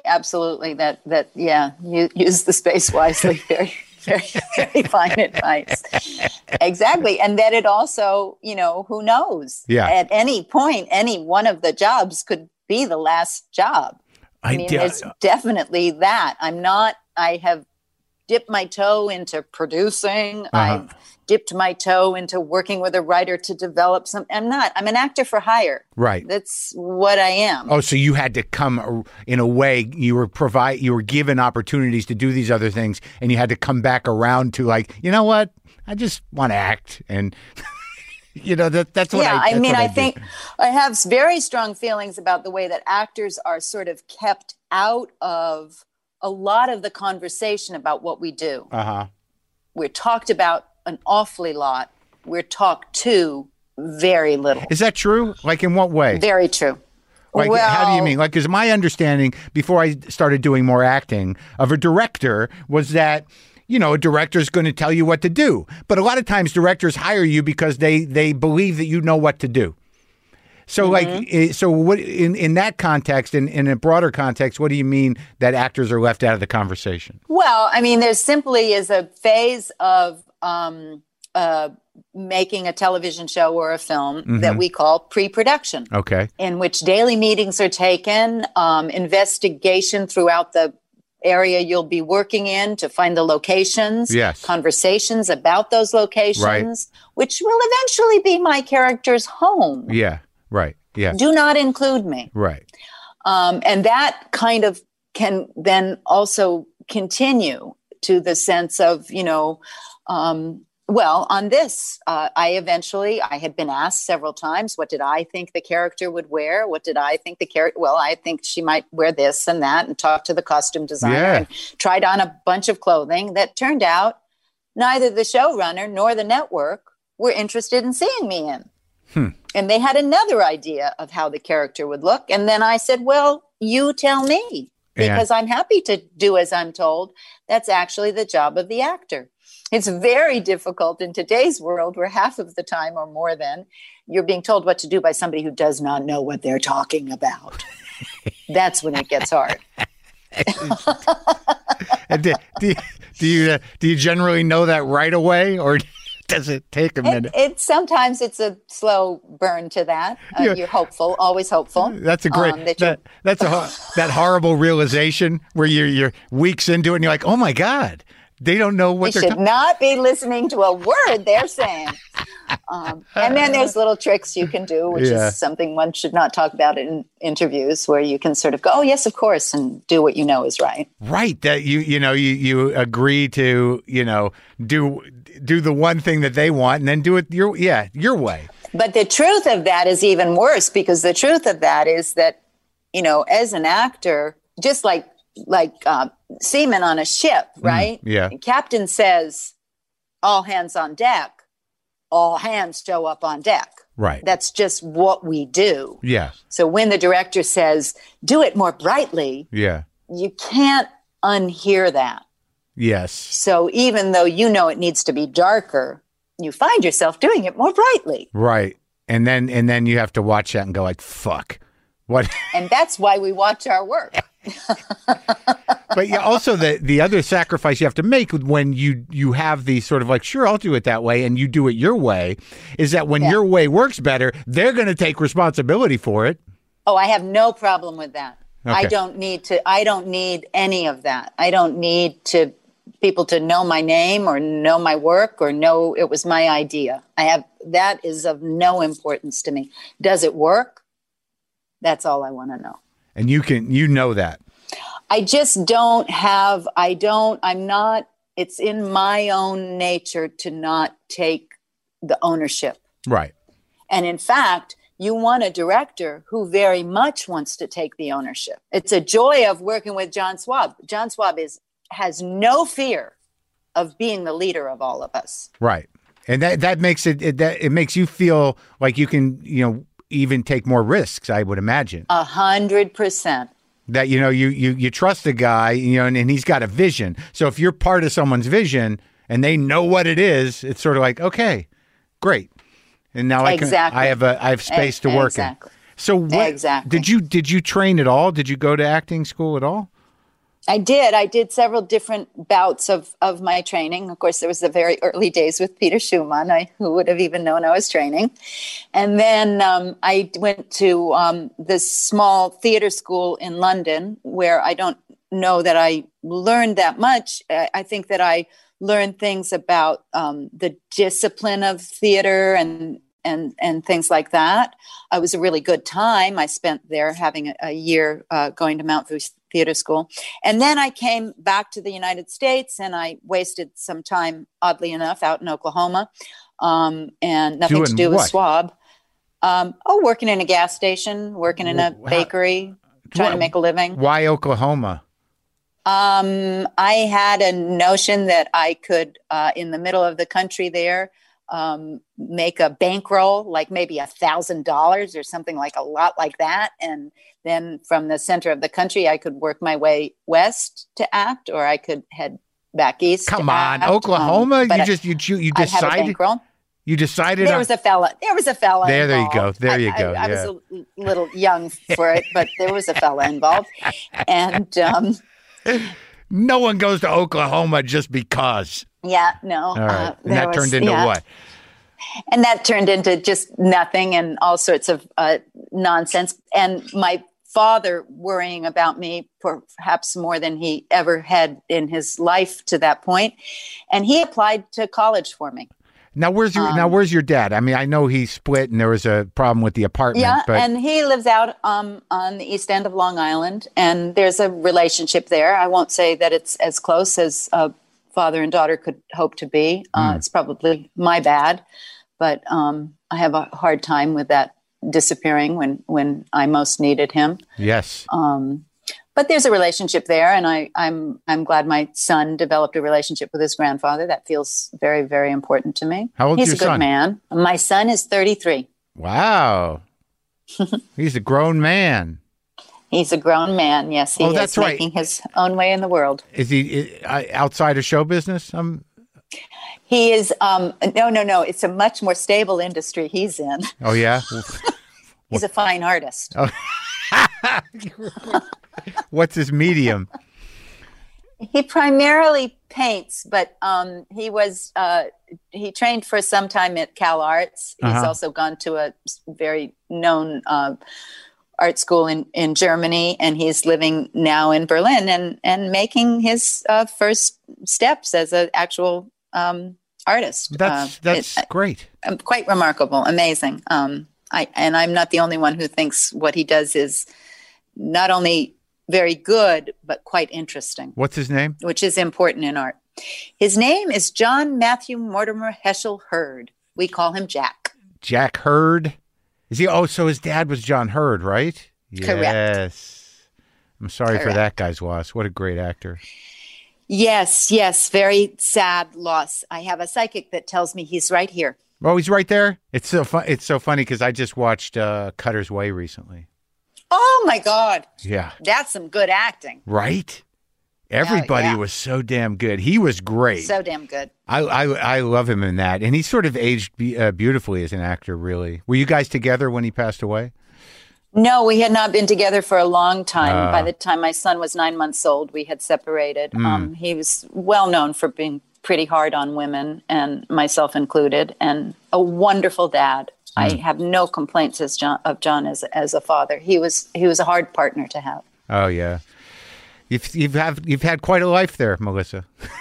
Use the space wisely. Very, very, very fine advice. Exactly. And that it also, who knows? Yeah. At any point, any one of the jobs could be the last job. There's definitely that. I have dipped my toe into producing. I've dipped my toe into working with a writer to develop some. I'm an actor for hire. Right. That's what I am. Oh, so you had to come in a way, you were given opportunities to do these other things, and you had to come back around to like, you know what? I just want to act. And that's what I think I have very strong feelings about the way that actors are sort of kept out of a lot of the conversation about what we do. We're talked about an awfully lot. We're talked to very little. Is that true? Like in what way? Very true. Like, how do you mean? Like, because my understanding before I started doing more acting of a director was that, a director is going to tell you what to do. But a lot of times directors hire you because they believe that you know what to do. So what in that context, in a broader context, what do you mean that actors are left out of the conversation? Well, there simply is a phase of making a television show or a film that we call pre-production. Okay. In which daily meetings are taken, investigation throughout the area you'll be working in to find the locations, conversations about those locations, which will eventually be my character's home. Yeah, right, yeah. Do not include me. Right. And that kind of can then also continue to the sense of, on this, I had been asked several times, what did I think the character would wear? What did I think the character? Well, I think she might wear this and that, and talk to the costume designer and tried on a bunch of clothing that turned out neither the showrunner nor the network were interested in seeing me in. And they had another idea of how the character would look. And then I said, well, you tell me. because I'm happy to do as I'm told. That's actually the job of the actor. It's very difficult in today's world where half of the time or more than you're being told what to do by somebody who does not know what they're talking about. That's when it gets hard. do you generally know that right away, or does it take a minute? Sometimes it's a slow burn to that. You're hopeful, always hopeful. That's a great. That horrible realization where you're weeks into it and you're like, oh my God, they don't know what they're should not be listening to a word they're saying. And then there's little tricks you can do, which is something one should not talk about in interviews, where you can sort of go, oh yes, of course, and do what you know is right. Right. That you agree to, do the one thing that they want and then do it your way. But the truth of that is even worse, because the truth of that is that, as an actor, just like seamen on a ship, right? Yeah. The captain says, all hands on deck. All hands show up on deck. Right. That's just what we do. Yeah. So when the director says, do it more brightly, you can't unhear that. Yes. So even though it needs to be darker, you find yourself doing it more brightly. Right. And then you have to watch that and go like, fuck. What? And that's why we watch our work. But also the other sacrifice you have to make when you have the sort of like, sure, I'll do it that way, and you do it your way, is that when your way works better, they're going to take responsibility for it. Oh, I have no problem with that. Okay. I don't need any of that. I don't need people to know my name or know my work or know it was my idea. That is of no importance to me. Does it work? That's all I want to know. And you know that. I just it's in my own nature to not take the ownership. Right. And in fact, you want a director who very much wants to take the ownership. It's a joy of working with John Swab. John Swab has no fear of being the leader of all of us. Right. And that makes it makes you feel like you can, even take more risks, I would imagine. 100%. That, you trust the guy, and he's got a vision. So if you're part of someone's vision and they know what it is, it's sort of like, okay, great. And now I have space to work in. So did you train at all? Did you go to acting school at all? I did several different bouts of my training. Of course, there was the very early days with Peter Schumann, who would have even known I was training. And then I went to this small theater school in London, where I don't know that I learned that much. I think that I learned things about the discipline of theater and things like that. It was a really good time I spent there, having a year going to Mount Vu Theater School. And then I came back to the United States, and I wasted some time, oddly enough, out in Oklahoma, and nothing to do with Swab. Working in a gas station, working in a bakery, trying to make a living. Why Oklahoma? I had a notion that I could, in the middle of the country there, make a bankroll, like maybe $1,000 or something, like a lot like that. And then from the center of the country, I could work my way west to act, or I could head back east. Come on, Oklahoma! You decided. You decided there was a fella. There was a fella. There involved. you go. I was a little young for it, but there was a fella involved, and no one goes to Oklahoma just because. Yeah, no. All right. And that turned into what? And that turned into just nothing and all sorts of nonsense. And my father worrying about me perhaps more than he ever had in his life to that point. And he applied to college for me. Now, where's your dad? I mean, I know he split and there was a problem with the apartment. Yeah, but... and he lives out on the east end of Long Island, and there's a relationship there. I won't say that it's as close as father and daughter could hope to be. It's probably my bad, but I have a hard time with that disappearing when I most needed him. Yes. But there's a relationship there, and I'm glad my son developed a relationship with his grandfather. That feels very, very important to me. How old is your son? He's a good man. My son is 33. Wow. He's a grown man. He's a grown man. Yes, he is that's making his own way in the world. Is he outside of show business? He is. No. It's a much more stable industry he's in. Oh, yeah? He's a fine artist. Oh. What's his medium? He primarily paints, but he trained for some time at Cal Arts. He's also gone to a very known art school in Germany, and he's living now in Berlin and making his first steps as an actual artist. That's great. Quite remarkable, amazing. And I'm not the only one who thinks what he does is not only very good, but quite interesting. What's his name? Which is important in art. His name is John Matthew Mortimer Heschel Hurd. We call him Jack. Jack Hurd? Is he? Oh, so his dad was John Hurd, right? Correct. Yes. I'm sorry for that guy's loss. What a great actor. Yes. Very sad loss. I have a psychic that tells me he's right here. Oh, he's right there? It's so funny because I just watched Cutter's Way recently. Oh, my God. Yeah. That's some good acting. Right? Everybody was so damn good. He was great. So damn good. I love him in that. And he sort of aged beautifully as an actor, really. Were you guys together when he passed away? No, we had not been together for a long time. By the time my son was 9 months old, we had separated. He was well known for being pretty hard on women, and myself included, and a wonderful dad. I have no complaints of John as a father. He was a hard partner to have. Oh yeah, you've had quite a life there, Melissa.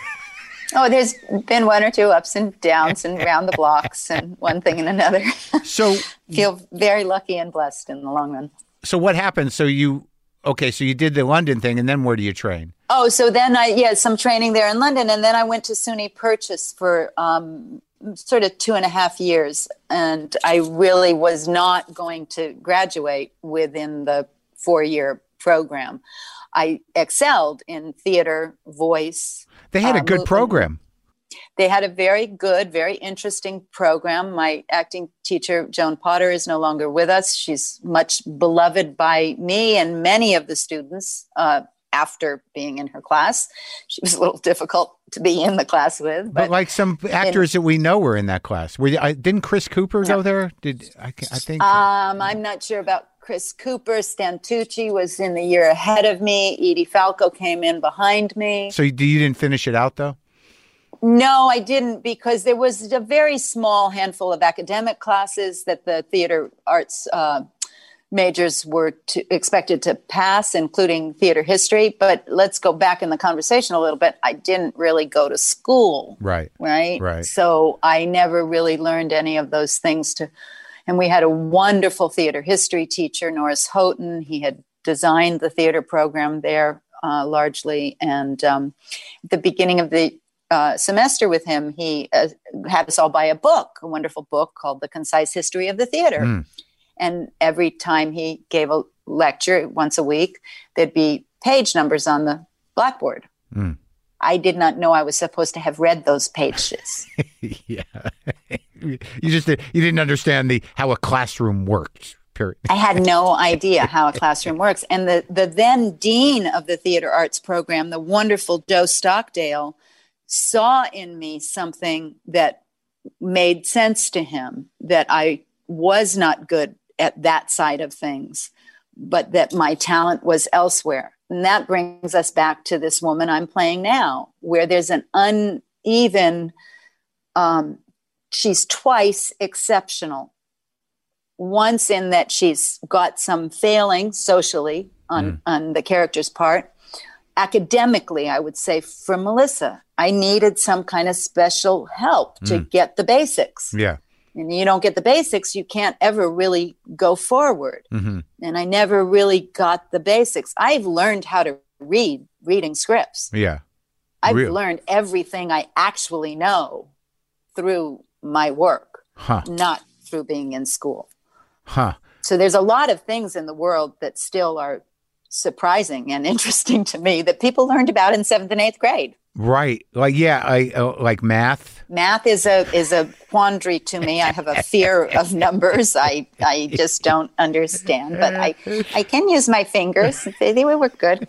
Oh, there's been one or two ups and downs and round the blocks and one thing and another. So feel very lucky and blessed in the long run. So what happened? So you did the London thing, and then where do you train? Oh, so then some training there in London, and then I went to SUNY Purchase for sort of 2.5 years, and I really was not going to graduate within the 4-year program. I excelled in theater, voice. They had a good program. They had a very good, very interesting program. My acting teacher, Joan Potter, is no longer with us. She's much beloved by me and many of the students after being in her class. She was a little difficult to be in the class with. But like some actors that we know were in that class. Didn't Chris Cooper go there? I think? I'm not sure about Chris Cooper. Stan Tucci was in the year ahead of me. Edie Falco came in behind me. So you didn't finish it out, though? No, I didn't, because there was a very small handful of academic classes that the theater arts majors were expected to pass, including theater history. But let's go back in the conversation a little bit. I didn't really go to school. Right. So I never really learned any of those things. And we had a wonderful theater history teacher, Norris Houghton. He had designed the theater program there largely. And at the beginning of the semester with him, he had us all buy a wonderful book called The Concise History of the Theater. And every time he gave a lecture once a week, there'd be page numbers on the blackboard. I did not know I was supposed to have read those pages. Yeah. You didn't understand how a classroom worked. Period. I had no idea how a classroom works. And the then dean of the theater arts program, the wonderful Joe Stockdale, saw in me something that made sense to him, that I was not good at that side of things, but that my talent was elsewhere. And that brings us back to this woman I'm playing now, where there's an uneven, she's twice exceptional. Once in that she's got some failing socially on the character's part. Academically, I would say for Melissa, I needed some kind of special help to get the basics. Yeah. And you don't get the basics, you can't ever really go forward. And I never really got the basics. I've learned how to reading scripts. Yeah. I've learned everything I actually know through my work, not through being in school. So there's a lot of things in the world that still are surprising and interesting to me that people learned about in 7th and 8th grade. Right. Like, yeah, I like math. Math is a quandary to me. I have a fear of numbers. I just don't understand, but I can use my fingers. They work good.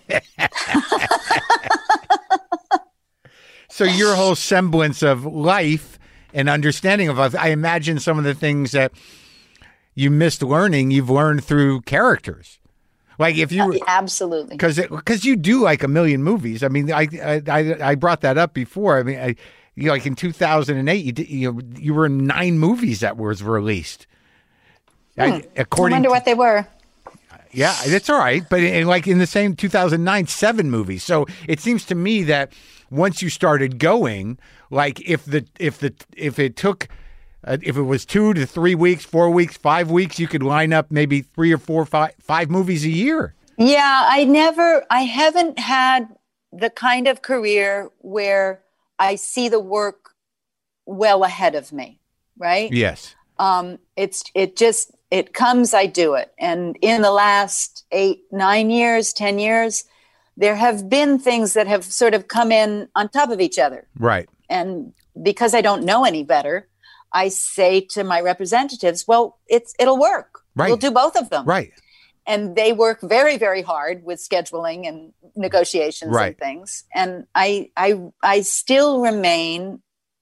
So your whole semblance of life and understanding of life, I imagine some of the things that you missed learning, you've learned through characters. Like if you absolutely, because you do like a million movies. I mean, I brought that up before. I mean, like in 2008, you were in 9 movies that was released. I wonder what they were. Yeah, that's all right. But like in the same 2009, 7 movies. So it seems to me that once you started going, like if it took. If it was 2 to 3 weeks, 4 weeks, 5 weeks, you could line up maybe 3 or 4, 5 movies a year. Yeah, I haven't had the kind of career where I see the work well ahead of me, right? Yes. It comes, I do it. And in the last 8, 9 years, 10 years, there have been things that have sort of come in on top of each other. Right. And because I don't know any better, I say to my representatives, well, it'll work. Right. We'll do both of them. Right. And they work very, very hard with scheduling and negotiations and things. And I still remain,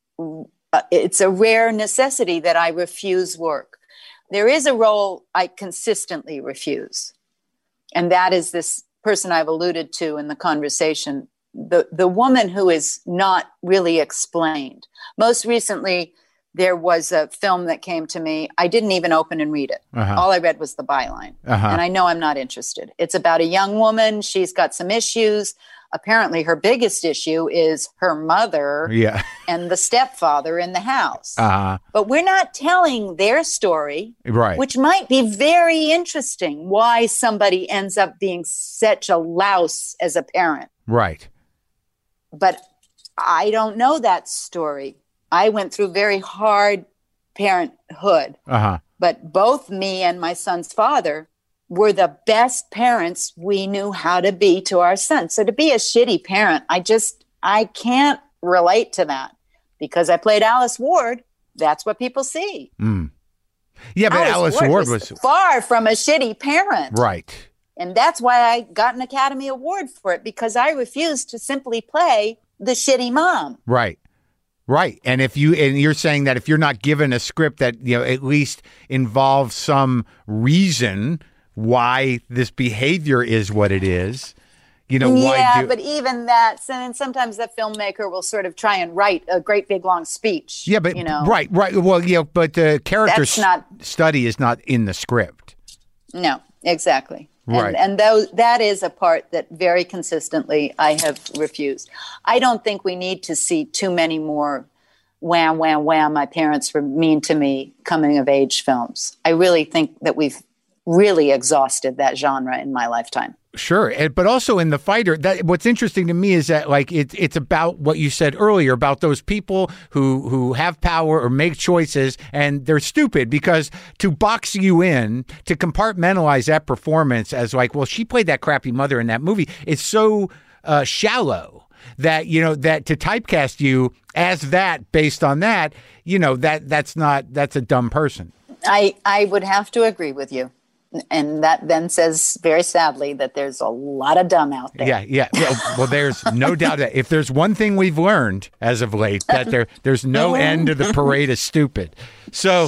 it's a rare necessity that I refuse work. There is a role I consistently refuse. And that is this person I've alluded to in the conversation, the woman who is not really explained. Most recently, there was a film that came to me. I didn't even open and read it. Uh-huh. All I read was the byline. Uh-huh. And I know I'm not interested. It's about a young woman. She's got some issues. Apparently, her biggest issue is her mother and the stepfather in the house. Uh-huh. But we're not telling their story, which might be very interesting, why somebody ends up being such a louse as a parent. Right. But I don't know that story. I went through very hard parenthood, but both me and my son's father were the best parents we knew how to be to our son. So to be a shitty parent, I can't relate to that because I played Alice Ward. That's what people see. Mm. Yeah, but Alice Ward was far from a shitty parent. Right. And that's why I got an Academy Award for it, because I refused to simply play the shitty mom. Right. Right. And you're saying that if you're not given a script that, at least involves some reason why this behavior is what it is, but even that, and sometimes the filmmaker will sort of try and write a great big long speech. Yeah, but right. Well, but the character study is not in the script. No, exactly. Right. And that is a part that very consistently I have refused. I don't think we need to see too many more wham, wham, wham, my parents were mean to me coming of age films. I really think that we've really exhausted that genre in my lifetime. Sure. But also in The Fighter, what's interesting to me is that it's about what you said earlier about those people who have power or make choices and they're stupid, because to box you in, to compartmentalize that performance as well, she played that crappy mother in that movie, is so shallow that, that to typecast you as that based on that, that's a dumb person. I would have to agree with you. And that then says very sadly that there's a lot of dumb out there. Yeah. Well, there's no doubt that if there's one thing we've learned as of late, that there's no end to the parade of stupid. So,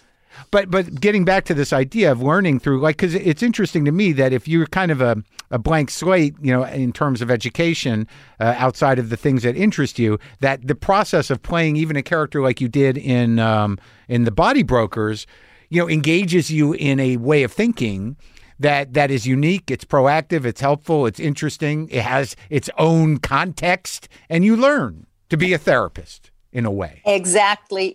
but getting back to this idea of learning through, because it's interesting to me that if you're kind of a blank slate, in terms of education, outside of the things that interest you, that the process of playing even a character like you did in The Body Brokers, engages you in a way of thinking that is unique, it's proactive, it's helpful, it's interesting, it has its own context, and you learn to be a therapist in a way. Exactly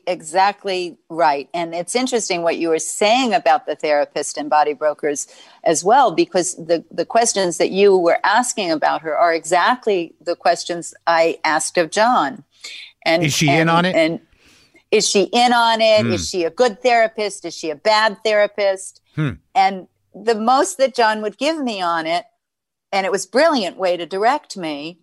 right. And it's interesting what you were saying about the therapist in Body Brokers as well, because the questions that you were asking about her are exactly the questions I asked of John. And is she in on it? And is she in on it? Is she a good therapist? Is she a bad therapist? And the most that John would give me on it and it was a brilliant way to direct me,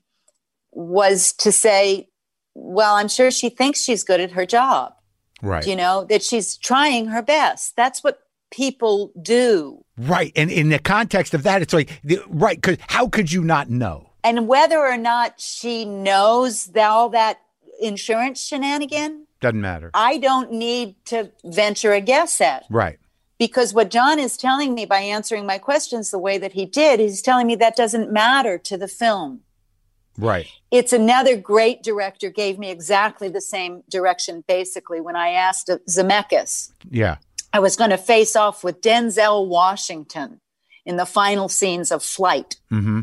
was to say, well, I'm sure she thinks she's good at her job. Right. You know, that she's trying her best. That's what people do. Right. And in the context of that, it's like, right, because how could you not know? And whether or not she knows all that insurance shenanigan, doesn't matter. I don't need to venture a guess at. Right. Because what John is telling me by answering my questions the way that he did, he's telling me that doesn't matter to the film. Right. It's another great director gave me exactly the same direction, basically, when I asked Zemeckis. Yeah. I was going to face off with Denzel Washington in the final scenes of Flight. Mm-hmm.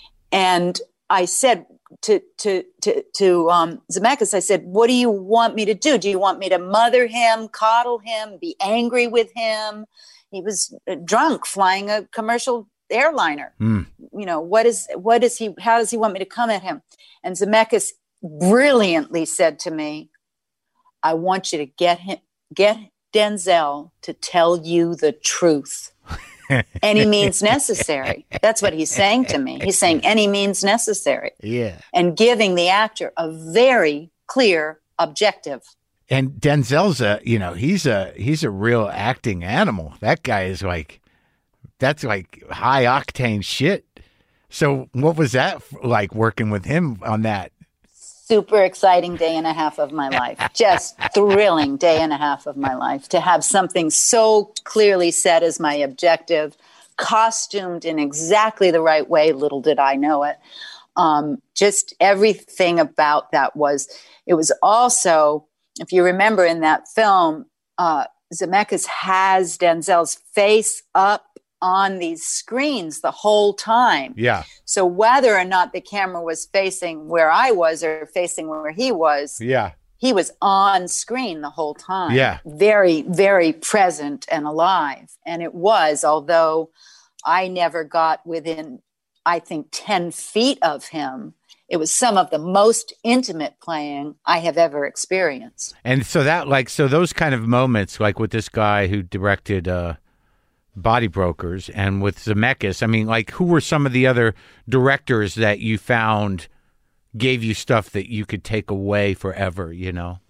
And I said to Zemeckis, I said, what do you want me to do? Do you want me to mother him, coddle him, be angry with him? He was drunk flying a commercial airliner. You know, how does he want me to come at him? And Zemeckis brilliantly said to me, I want you to get Denzel to tell you the truth. Any means necessary. That's what he's saying to me. He's saying any means necessary. Yeah. And giving the actor a very clear objective. And Denzel's he's a real acting animal. That guy is that's like high octane shit. So what was that like working with him on that? Super exciting day and a half of my life. Just thrilling day and a half of my life to have something so clearly set as my objective, costumed in exactly the right way. Little did I know it. Just everything about that it was also, if you remember in that film, Zemeckis has Denzel's face up on these screens the whole time. Yeah. So whether or not the camera was facing where I was or facing where he was, yeah, he was on screen the whole time. Yeah. Very, very present and alive. And it was, although I never got within, I think, 10 feet of him, it was some of the most intimate playing I have ever experienced. And so those kind of moments, like with this guy who directed Body Brokers and with Zemeckis, I mean, like, who were some of the other directors that you found gave you stuff that you could take away forever, you know?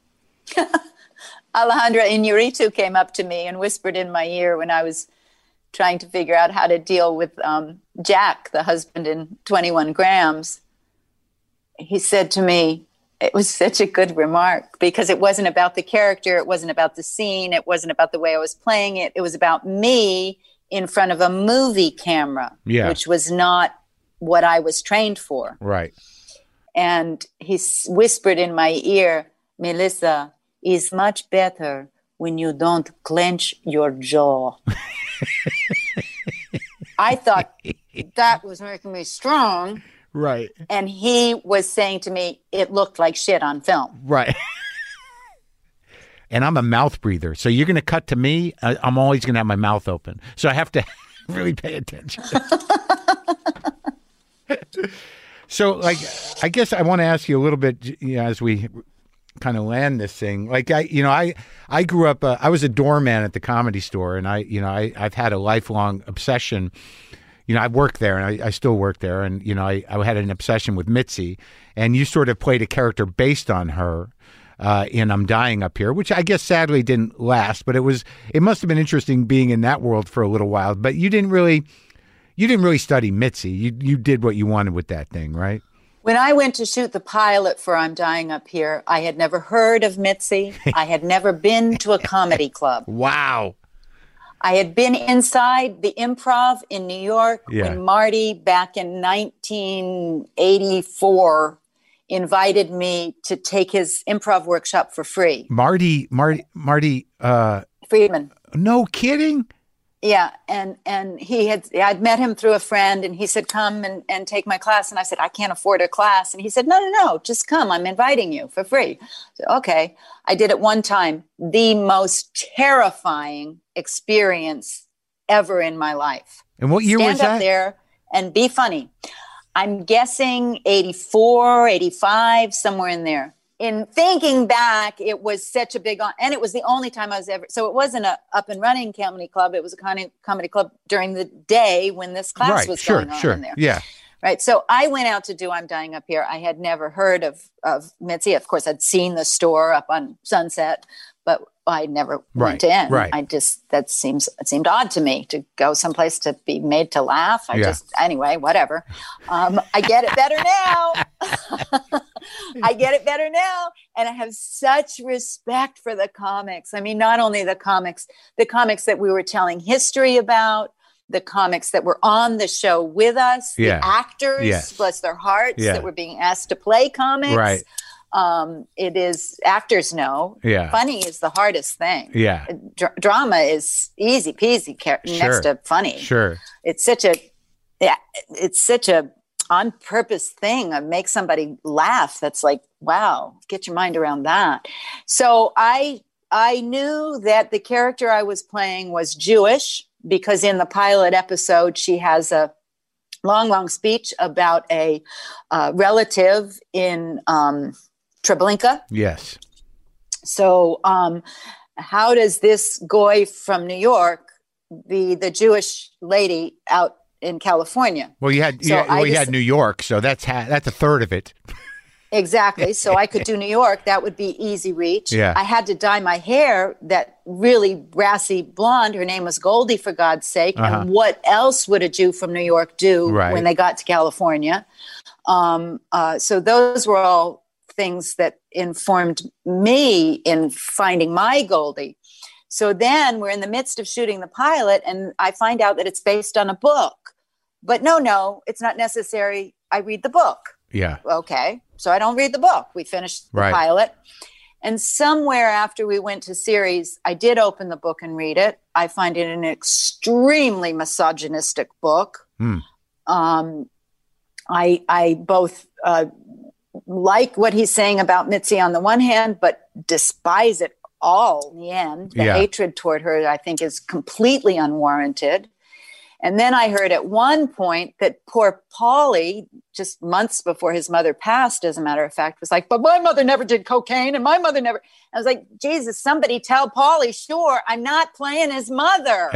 Alejandro Iñárritu came up to me and whispered in my ear when I was trying to figure out how to deal with Jack, the husband in 21 Grams. He said to me, it was such a good remark because it wasn't about the character. It wasn't about the scene. It wasn't about the way I was playing it. It was about me in front of a movie camera, which was not what I was trained for. Right. And he whispered in my ear, Melissa, it's much better when you don't clench your jaw. I thought that was making me strong. Right. And he was saying to me, it looked like shit on film. Right. And I'm a mouth breather. So you're going to cut to me, I'm always going to have my mouth open. So I have to really pay attention. So, like, I guess I want to ask you a little bit, you know, as we kind of land this thing. Like, I grew up, I was a doorman at the Comedy Store, and I've had a lifelong obsession. You know, I worked there, and I still work there, and, you know, I had an obsession with Mitzi, and you sort of played a character based on her in I'm Dying Up Here, which I guess sadly didn't last, but it must have been interesting being in that world for a little while. But you didn't really study Mitzi. You did what you wanted with that thing, right? When I went to shoot the pilot for I'm Dying Up Here, I had never heard of Mitzi. I had never been to a comedy club. Wow. I had been inside the Improv in New York when Marty, back in 1984, invited me to take his improv workshop for free. Marty, Friedman. No kidding? Yeah, and I'd met him through a friend, and he said, come and take my class. And I said, I can't afford a class. And he said, no, just come. I'm inviting you for free. I said, okay. I did it one time. The most terrifying experience ever in my life. And what year was that? Stand up there and be funny. I'm guessing 84, 85, somewhere in there. In thinking back, it was such a big, and it was the only time I was ever, so it wasn't a up and running comedy club. It was a comedy club during the day when this class was going on in there. Yeah. Right. So I went out to do I'm Dying Up Here. I had never heard of Mitzi. Of course, I'd seen the store up on Sunset, but I never went in. Right. It seemed odd to me to go someplace to be made to laugh. Anyway, whatever. I get it better now. I get it better now. And I have such respect for the comics. I mean, not only the comics that we were telling history about, the comics that were on the show with us, the actors, bless their hearts, that were being asked to play comics. Right. It is, actors know, funny is the hardest thing. Yeah. Drama is easy peasy next to funny. Sure. It's such a on purpose thing to make somebody laugh. That's like, wow, get your mind around that. So I knew that the character I was playing was Jewish, because in the pilot episode, she has a long speech about a relative in Treblinka. Yes. So how does this goy from New York be the Jewish lady out in California? Well, you had New York, so that's a third of it. Exactly. So I could do New York. That would be easy reach. Yeah. I had to dye my hair that really brassy blonde. Her name was Goldie, for God's sake. And what else would a Jew from New York do when they got to California? So those were all things that informed me in finding my Goldie. So then we're in the midst of shooting the pilot, and I find out that it's based on a book. But no, it's not necessary. I read the book. Yeah. Okay. So I don't read the book. We finished the pilot. And somewhere after we went to series, I did open the book and read it. I find it an extremely misogynistic book. I both like what he's saying about Mitzi on the one hand, but despise it all in the end. The hatred toward her, I think, is completely unwarranted. And then I heard at one point that poor Paulie, just months before his mother passed, as a matter of fact, was like, but my mother never did cocaine and my mother never. I was like, Jesus, somebody tell Paulie, sure, I'm not playing his mother.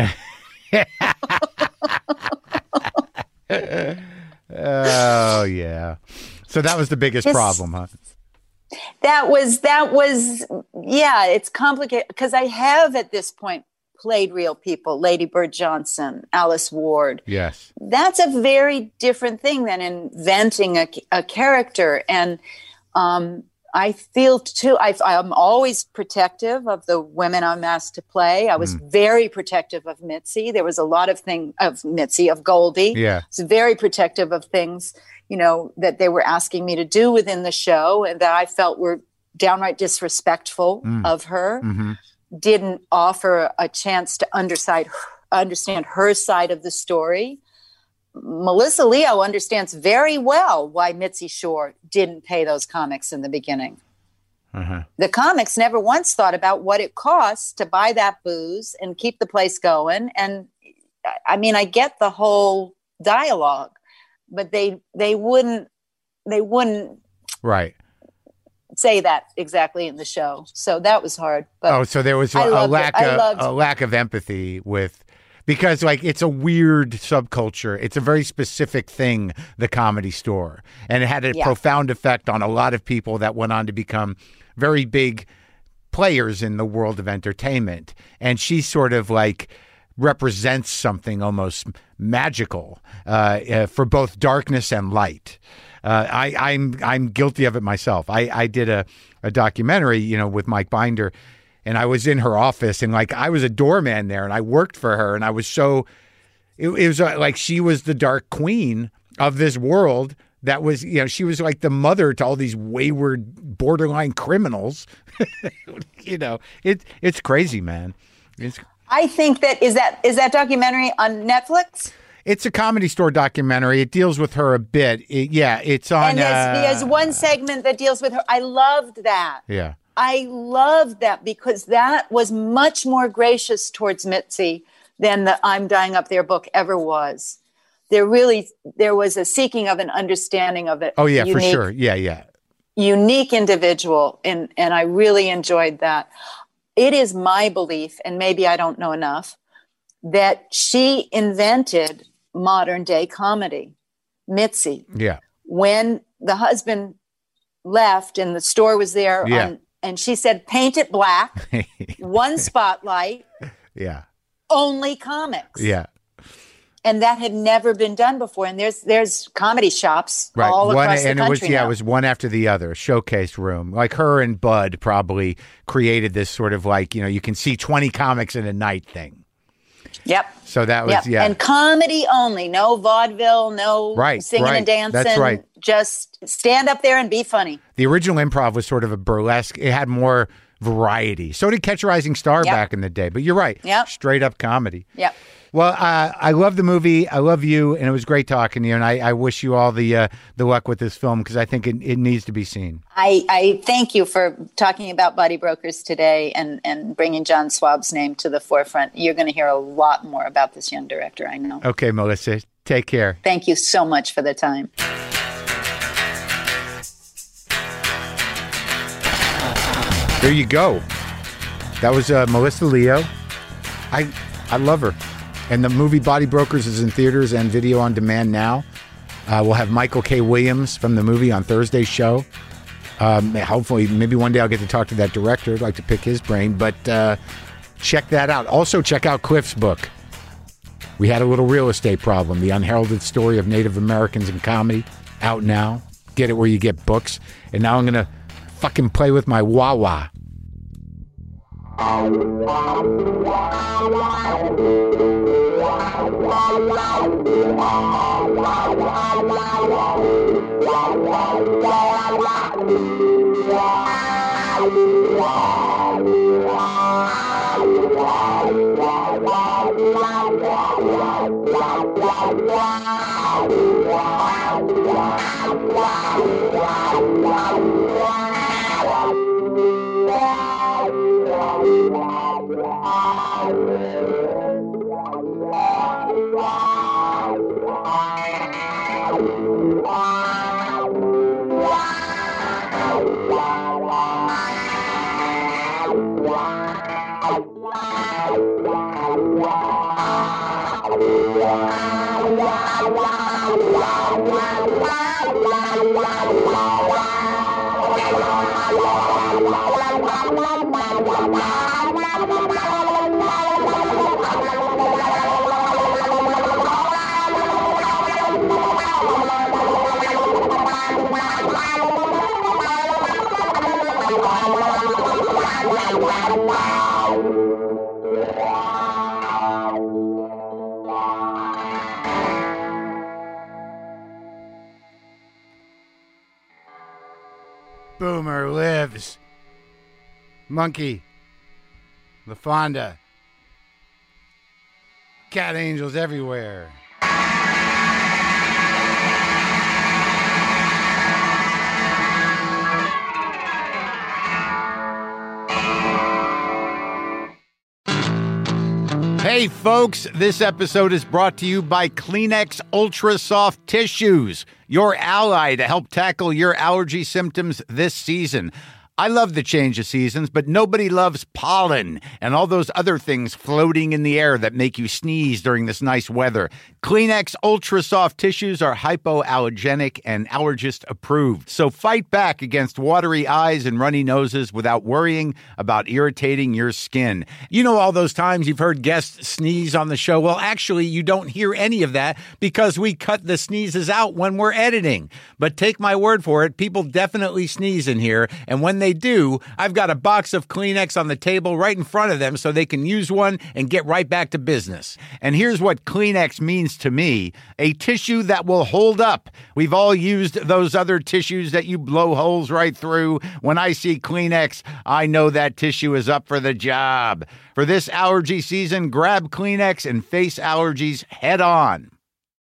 Oh, yeah. So that was the biggest problem, huh? That was, it's complicated because I have at this point played real people, Lady Bird Johnson, Alice Ward. Yes. That's a very different thing than inventing a character. And I feel too, I'm always protective of the women I'm asked to play. I was very protective of Mitzi. There was a lot of of Goldie. Yeah. I was very protective of things, that they were asking me to do within the show and that I felt were downright disrespectful of her. Mm-hmm. Didn't offer a chance to understand her side of the story. Melissa Leo understands very well why Mitzi Shore didn't pay those comics in the beginning. The comics never once thought about what it costs to buy that booze and keep the place going. And I mean, I get the whole dialogue, but they wouldn't right say that exactly in the show. So that was hard. But so there was a lack of empathy because it's a weird subculture. It's a very specific thing, the Comedy Store. And it had a profound effect on a lot of people that went on to become very big players in the world of entertainment. And she sort of represents something almost magical for both darkness and light. I'm guilty of it myself. I did a documentary, with Mike Binder, and I was in her office, and I was a doorman there, and I worked for her, and I was so it was like she was the dark queen of this world. That was, she was like the mother to all these wayward, borderline criminals. It's crazy, man. I think is that documentary on Netflix? It's a Comedy Store documentary. It deals with her a bit. It's on. And there's one segment that deals with her. I loved that. Yeah. I loved that because that was much more gracious towards Mitzi than the I'm Dying Up There book ever was. There was a seeking of an understanding of it. Oh, yeah, for sure. Yeah. Unique individual. And I really enjoyed that. It is my belief, and maybe I don't know enough, that she invented modern day comedy. Mitzi. Yeah. When the husband left and the store was there, and she said, paint it black, one spotlight, only comics. Yeah. And that had never been done before. And there's comedy shops all across the country now. It was one after the other, a showcase room. Like her and Bud probably created this sort of like, you can see 20 comics in a night thing. Yep. So that was, And comedy only, no vaudeville, no singing and dancing. That's right. Just stand up there and be funny. The original Improv was sort of a burlesque. It had more variety. So did Catch a Rising Star back in the day. But you're right. Yep. Straight up comedy. Yep. Well, I love the movie. I love you, and it was great talking to you. And I wish you all the luck with this film because I think it needs to be seen. I thank you for talking about Body Brokers today and bringing John Swab's name to the forefront. You're going to hear a lot more about this young director, I know. Okay, Melissa, take care. Thank you so much for the time. There you go. That was Melissa Leo. I love her. And the movie Body Brokers is in theaters and video on demand now. We'll have Michael K. Williams from the movie on Thursday's show. Hopefully, maybe one day I'll get to talk to that director. I'd like to pick his brain. But check that out. Also, check out Cliff's book. We Had a Little Real Estate Problem, The Unheralded Story of Native Americans in Comedy. Out now. Get it where you get books. And now I'm going to fucking play with my wah-wah. Boomer lives. Monkey. LaFonda. Cat angels everywhere. Hey folks, this episode is brought to you by Kleenex Ultra Soft Tissues, your ally to help tackle your allergy symptoms this season. I love the change of seasons, but nobody loves pollen and all those other things floating in the air that make you sneeze during this nice weather. Kleenex Ultra Soft Tissues are hypoallergenic and allergist approved. So fight back against watery eyes and runny noses without worrying about irritating your skin. You know all those times you've heard guests sneeze on the show? Well, actually, you don't hear any of that because we cut the sneezes out when we're editing. But take my word for it, people definitely sneeze in here, and when they do, I've got a box of Kleenex on the table right in front of them so they can use one and get right back to business. And here's what Kleenex means to me: a tissue that will hold up. We've all used those other tissues that you blow holes right through. When I see Kleenex, I know that tissue is up for the job. For this allergy season, grab Kleenex and face allergies head on.